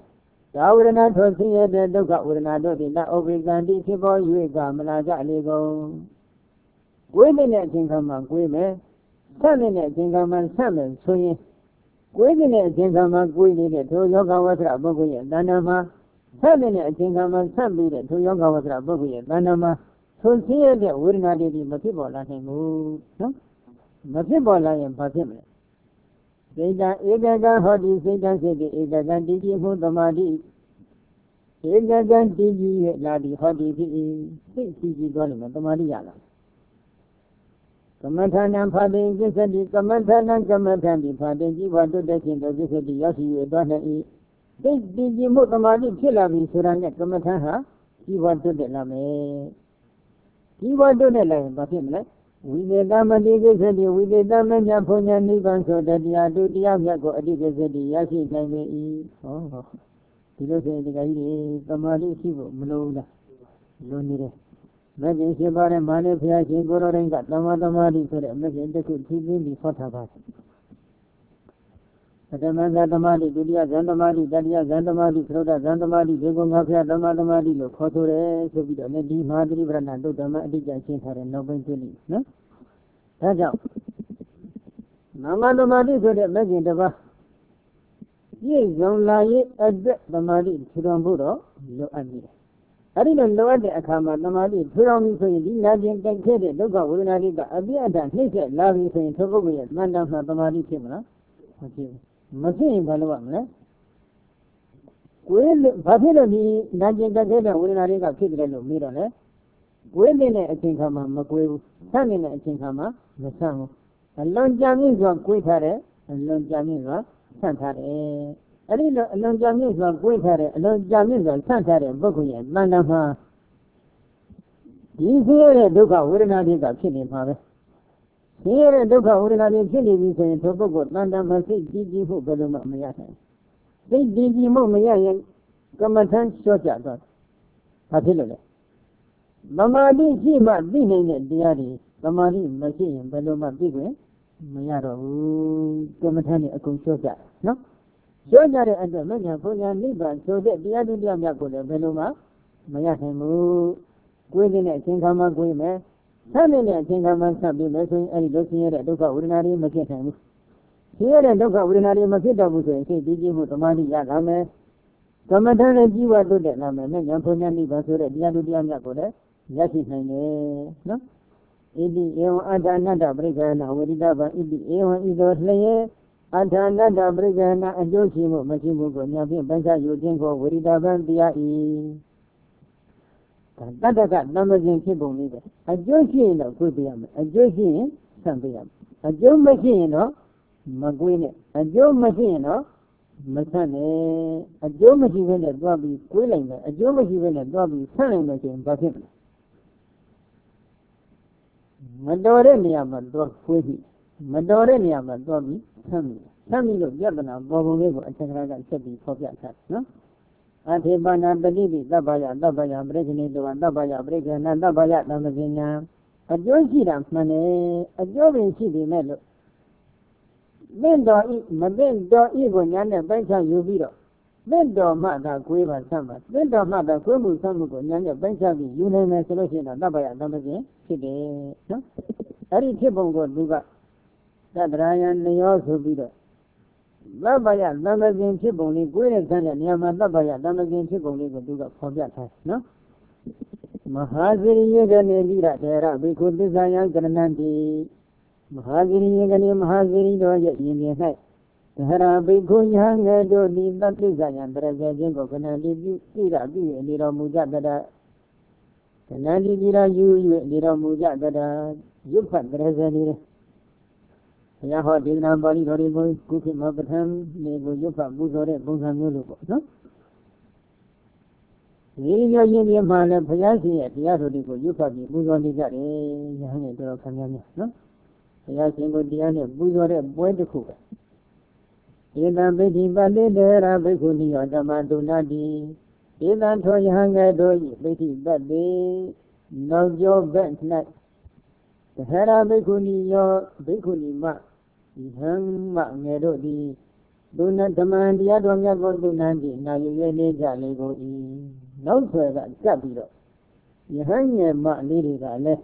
သာဝရဏထောဆင်းရဲတဲ့ဒုက္ခဝေဒနာတို့သည်လက်ဥပိကံတိဖြစ်ပေါ်၍ကမလာကြလေကုန်ကိုယ်တဲ့အချိန်ခါမှာကိုယ်မယ်ဆက်နေတဲ့အချိန်ခါမှာဆက်မယ်ဆိုရင်ကိုယ်နေတဲ့အချိန်ခါမှာကိုယ်နေတဲ့ထိုယောဂဝဆရာပုဂ္ဂိုလ်ရဲ့တဏ္ဍာမှာဆက်နေတဲ့အချိန်ခါမှာဆက်ပြီးတဲ့ထိုယောဂဝဆရာပုဂ္ဂိုလ်ရဲ့တဏ္ဍာမှာဆိုဆင်းရဲတဲ့ဝေဒနာတွေဒီမဖြစ်ပေါ်လာနိုင်ဘူးနော်မဖြစ်ပေါ်လာရင်ဘာဖြစ်မလဲစိတ်တံဧကကံဟောတိစိတ်တံစိတ်တိဧကကံတည်ကြည်မှုသမာဓိဧကကံတည်ကြည်၍လာသည်ဟောတိဖြစ်၏စိတ်တည်ကြည်သွားလို့သမာဓိရလာကမ္မထာနံဖာတိကိစ္စတိကမ္မထာနံကမ္မထာတိဖာတိជីវတုတ္တခြင်းတို့ကိစ္စတိရောက်ရှိ၍သွားနိုင်၏စိတ်တည်ကြည်မှုသမာဓိဖြစ်လာပြီဆိုတာနဲ့ကမ္မထာဟာជីវတုတ္တလာမယ်ជីវတုတ္တလည်းဘာဖြစ်မလဲဝိသေသမတိကိစ္စတိဝိသေသမညဘုံညာနိဗ္ဗာန်ဆိုတဲ့တရားတို့တရားမြတ်ကိုအတိကိစ္စတိရရှိနိုင်ပေ၏ဟောဒီလိုဆိုရင်ဒီကကြီးတွေသမာဓိရှိဖို့မလိုဘူးလားလိုနေတယ်မဂ္ဂင်ရှိပါတဲ့မာနဘုရားရှင်ကိုရောတိုင်းကသမာသမာဓိဆိုတဲ့မဂ္ဂင်တစ်ခုဖြည်းဖြည်းပြီးဟောထားပါတယ်ပထမဇန်သမာဓိဒုတိယဇန်သမာဓိတတိယဇန်သမာဓိသရုတ်ဇန်သမာဓိဒီကုငါဖျားသမာသမာဓိလို့ခေါ်ဆိုတယ်ဆိုပြီးတော့လည်းဒီမဟာသတိပဋ္ဌာန်တုတ်ဓမ္မအတိအကျရှင်းထားတဲ့နောက်ပိုင်းဖြစ်လိမ့်နော်ဒါကြောင့်နာမသမာဓိဆိုတဲ့မဂ္ဂင်တစ်ပါးပြည့်စုံလာရဲ့အတွက်သမာဓိထူထောင်ဖို့တော့လိုအပ်နေတယ်အဲ့ဒီလိုလိုအပ်တဲ့အခါမှာသမာဓိထူထောင်ပြီဆိုရင်ဒီနာကျင်တိုက်ခဲ့တဲ့ဒုက္ခဝေဒနာတွေကအပြည့်အထန်နှိမ့်ဆက်လာပြီဆိုရင်ထိုပုဂ္ဂိုလ်ရဲ့တန်တမ်းမှာသမာဓိဖြစ်မလားမဖြစ်ဘူးမဖြစ်ရင်ဘာလုပ်ရမလဲကိုယ်ဘာဖြစ်လို့ဒီနာကျင်တိုက်ခဲ့တဲ့ဝေဒနာတွေကဖြစ်တယ်လို့မေးတော့လေကိုယ်နေတဲ့အချိန်ခါမှာမကိုယ်ဘူးဆန့်နေတဲ့အချိန်ခါမှာမဆန့်ဘူးအလွန်ကြာမြင့်စွာကိုယ်ထားတယ်အလွန်ကြာမြင့်စွာဆန့်ထားတယ်အဲ့ဒီလိုအလွန်ကြာမြင့်စွာကိုယ်ထားတယ်အလွန်ကြာမြင့်စွာဆန့်ထားတဲ့ပုဂ္ဂိုလ်ရဲ့တန်တမ်းမှာဒီဆင်းရဲတဲ့ဒုက္ခဝေဒနာတွေကဖြစ်နေမှာပဲဆင်းရဲတဲ့ဒုက္ခဝေဒနာတွေဖြစ်နေပြီဆိုရင်ထိုပုဂ္ဂိုလ်တန်တမ်းမှာစိတ်ကြည်ကြည်ဖို့ဘယ်လိုမှမရနိုင်စိတ်ကြည်ကြည်မှုမရရင်ကမ္မထမ်းလျှော့ချသွားဘာဖြစ်လို့လဲသမာဓိရှိမှသိနိုင်တဲ့တရားတွေသမာဓိမရှိရင်ဘယ်လိုမှသိခွင့်မရတော့ဘူးကမ္မထမ်းတွေအကုန်လျှော့ချနော်လျှော့ချတဲ့အတွက်မညာဘုရားနိဗ္ဗာန်ဆိုတဲ့တရားသူတရားမြတ်ကိုလည်းဘယ်လိုမှမရနိုင်ဘူးကိုယ်တဲ့အချိန်ခါမှာကိုယ်မယ်ဆက်နေတဲ့အချိန်ခါမှာဆက်ပြီးမယ်ဆိုရင်အဲ့ဒီလိုဆင်းရဲတဲ့ဒုက္ခဝေဒနာတွေမဖြစ်နိုင်ဘူးဆင်းရဲတဲ့ဒုက္ခဝေဒနာတွေမဖြစ်တော့ဘူးဆိုရင်စိတ်တည်ကြည်မှုသမာဓိရလာမယ်ကမ္မထမ်းနဲ့ជីវတုတ္တနာမယ်မညာဘုရားနိဗ္ဗာန်ဆိုတဲ့တရားသူတရားမြတ်ကိုလည်းရရှိနိုင်တယ်နော်ဣတိဧဝံအတ္တအနတ္တပရိက္ခဏဝိရိတဗံဣတိဧဝံဤသို့လျက်အတ္တအနတ္တပရိက္ခဏအကျိုးရှိမှုမရှိမှုကိုညာဖြင့်ပိုင်းခြားယူခြင်းကိုဝိရိတဗံတရားဤတတ္တကသမ္မဇင်ဖြစ်ပုံလေးပဲအကျိုးရှိရင်တော့ကိုယ်ပြရမယ်အကျိုးရှိရင်ဆန့်ပြရမယ်အကျိုးမရှိရင်တော့မကွေးနဲ့အကျိုးမရှိရင်တော့မဆန့်နဲ့အကျိုးမရှိဘဲနဲ့တွားပြီးကွေးလိုက်မယ်အကျိုးမရှိဘဲနဲ့တွားပြီးဆန့်လိုက်မယ်ဆိုရင်ဘာဖြစ်မလဲမတော်တဲ့နေရာမှာတော့ခွေးပြီမတော်တဲ့နေရာမှာတော့ပြီးဆမ်းပြီဆမ်းပြီလို့ပြဿနာပေါ်ပုံလေးကိုအချက်ခါကဆက်ပြီးဖော်ပြထားနော်အထေပနာပတိပိသဗ္ဗယသဗ္ဗယပရိက္ခဏိတောသဗ္ဗယပရိက္ခဏသဗ္ဗယသမ္ပဇဉ္ညာအကျိုးရှိတာမှန်တယ်အကျိုးပင်ရှိပြီမဲ့လို့သင့်တော်ဤမသင့်တော်ဤကိုညာနဲ့ပိုင်းခြားယူပြီးတော့သင့်တော်မှသာကိုယ်ပါဆမ်းပါသင့်တော်မှသာကိုယ်မှုဆမ်းမှုကိုညာနဲ့ပိုင်းခြားပြီးယူနိုင်မယ်ဆိုလို့ရှိရင်တော့သဗ္ဗယသမ္ပဇဉ္ဖြစ်တယ်နော်အဲ့ဒီဖြစ်ပုံကိုသူကသတ္တရာယံနယောဆိုပြီးတော့သဗ္ဗယသမ္ပဇဉ္ဖြစ်ပုံလေးကိုယ်နဲ့ဆန်းတဲ့နေရာမှာသဗ္ဗယသမ္ပဇဉ္ဖြစ်ပုံလေးကိုသူကဖော်ပြထားနော်မဟာသရိယကနေလိရတေရဘိက္ခုသစ္စာယံကရဏံတိမဟာသရိယကနေမဟာသရိတော်ရဲ့ယင်ပြင်၌သဟရဘိက္ခုယံငယ်တို့ဒီသစ္စာယံတရဇေခြင်းကိုခဏတိပြုပြုရပြု၍နေတော်မူကြတတခဏတိပြုရယူ၍နေတော်မူကြတတရွတ်ဖတ်တရဇေနေတယ်ဘုရားဟောဒေသနာပါဠိတော်တွေကိုကုခိမပဋ္ဌာန်းနေကိုရွတ်ဖတ်ပူဇော်တဲ့ပုံစံမျိုးလိုပေါ့နော်ဒီလိုရင်းပြမှလည်းဘုရားရှင်ရဲ့တရားတော်တွေကိုရွတ်ဖတ်ပြီးပူဇော်နေကြတယ်ရဟန်းတွေတော်ခံများများနော်ဘုရားရှင်ကိုတရားနဲ့ပူဇော်တဲ့ပွဲတစ်ခုပဲဧတံပိဋိပတိတေရဘိက္ခုနိယောဓမ္မတုနာတိဧတံထောယဟံငယ်တို့၏ပိဋိပတိနောက်ကျောဘက်၌သဟရဘိက္ခုနိယောဘိက္ခုနိမယဟံမငယ်တို့သည်သူနဲ့ဓမ္မတရားတော်မြတ်ကိုသူနာကြည့်နာယူရနေကြလေကိုဤနောက်ဆွဲကကပ်ပြီးတော့ယဟန်ငယ်မလေးတွေကလည်း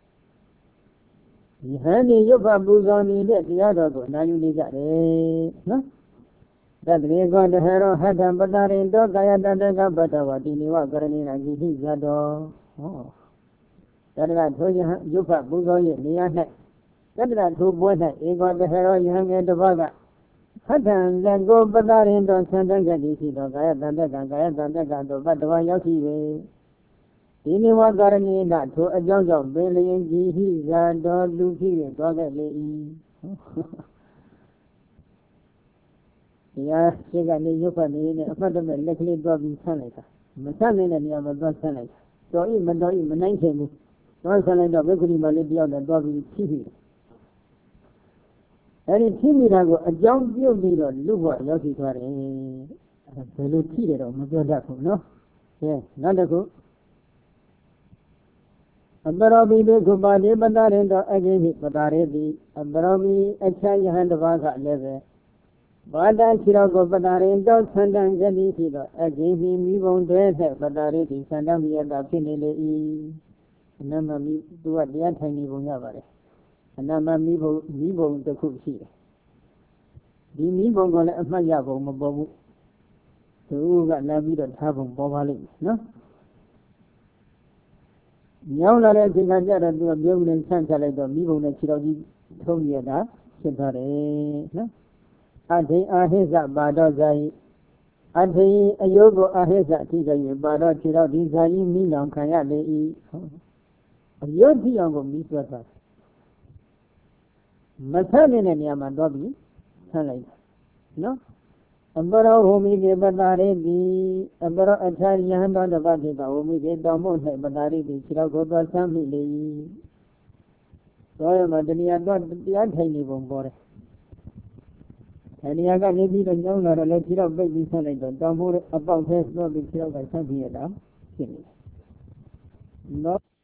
ယဟန်ဒီရုပ်ဖပူဇော်နေတဲ့တရားတော်ကိုနာယူနေကြတယ်နော်တတရေကောတဟရောဟထံပတရင်တောကာယတတကပတ္တဝတိနိဝကရဏိနာကိတိဇတ်တော်ဟောတတရထိုယဟန်ရုပ်ဖပူဇော်ရဲ့နေရာ၌တတရထိုပွဲ၌ဧကောတဟရောယဟန်ငယ်တစ်ပါးကဟထံလက်ကိုပတရင်တောဆန္ဒကတိရှိသောကာယတတကကာယတတကတောပတ္တဝရောက်ရှိပေဒီနိဝကရဏိနာထိုအကြောင်းကြောင့်ပင်လျင်ကြီးဟိဇာတော်လူဖြစ်၍သွားခဲ့လေ၏တရားရှိကနေရုပ်ဖတ်နေနဲ့အဖတ်တမဲ့လက်ကလေးသွားပြီးဆန်းလိုက်တာမဆန်းနိုင်တဲ့နေရာမှာသွားဆန်းလိုက်တော်ဤမတော်ဤမနိုင်ချင်ဘူးသွားဆန်းလိုက်တော့ဘိက္ခုနီမလေးတယောက်နဲ့သွားပြီးဖြည့်ပြီးအဲဒီဖြည့်မိတာကိုအကြောင်းပြုတ်ပြီးတော့လူ့ဘဝရောက်ရှိသွားတယ်ဘယ်လိုဖြည့်တယ်တော့မပြောတတ်ဘူးနော်ကဲနောက်တစ်ခုအပရောပိဘေကုပါတိပတရင်တောအကိဟိပတရေတိအပရောပိအခြားယဟန်တစ်ပါးကလည်းပဲဘာတံခြေတော်ကိုပတရင်တောဆန္ဒံဂတိဖြစ်တော့အကိဟိမိဘုံတည်းနဲ့ပတရေတိဆန္ဒမိယတာဖြစ်နေလေ၏အနမမိသူကတရားထိုင်နေပုံရပါတယ်အနမမိဘုံမိဘုံတစ်ခုရှိတယ်ဒီမိဘုံကလည်းအမှတ်ရပုံမပေါ်ဘူးသူကလာပြီးတော့ထားပုံပေါ်ပါလိမ့်မယ်နော်ညောင်းလာတဲ့အချိန်ကကြတော့သူကပြုံးနေဆန့်ချလိုက်တော့မိဘုံနဲ့ခြေတော်ကြီးထုံးရတာဖြစ်သွားတယ်နော်အထိအာဟိစ္စပါတော့ဇာယိအထိအယုတ်ကိုအာဟိစ္စအထိက၍ပါတော့ခြေတော်ဒီဇာယိမိလောင်ခံရလေ၏အယုတ်ထိအောင်ကိုမိဆွတ်သွားမဆန့်နေတဲ့နေရာမှာတော့ပြီးဆန့်လိုက်နော်အပရောဟိုမိကေပတာရေတိအပရောအခြားယဟန်တော်တစ်ပါးဖြစ်သောဟိုမိကေတော်မို့၌ပတာရေတိခြေတော်ကိုသွားဆမ်းမိလေ၏တော်ရမှာတဏှာတော့တရားထိုင်နေပုံပေါ်တယ်အဲဒီကနေပြီးတော့ညောင်းလာတော့လည်းခြေတော်ပိတ်ပြီးဆန့်လိုက်တော့တောင်မို့အပေါက်ထဲသွားပြီးခြေတော်ကဆန့်ပြီးရတာဖြစ်နေတယ်နော်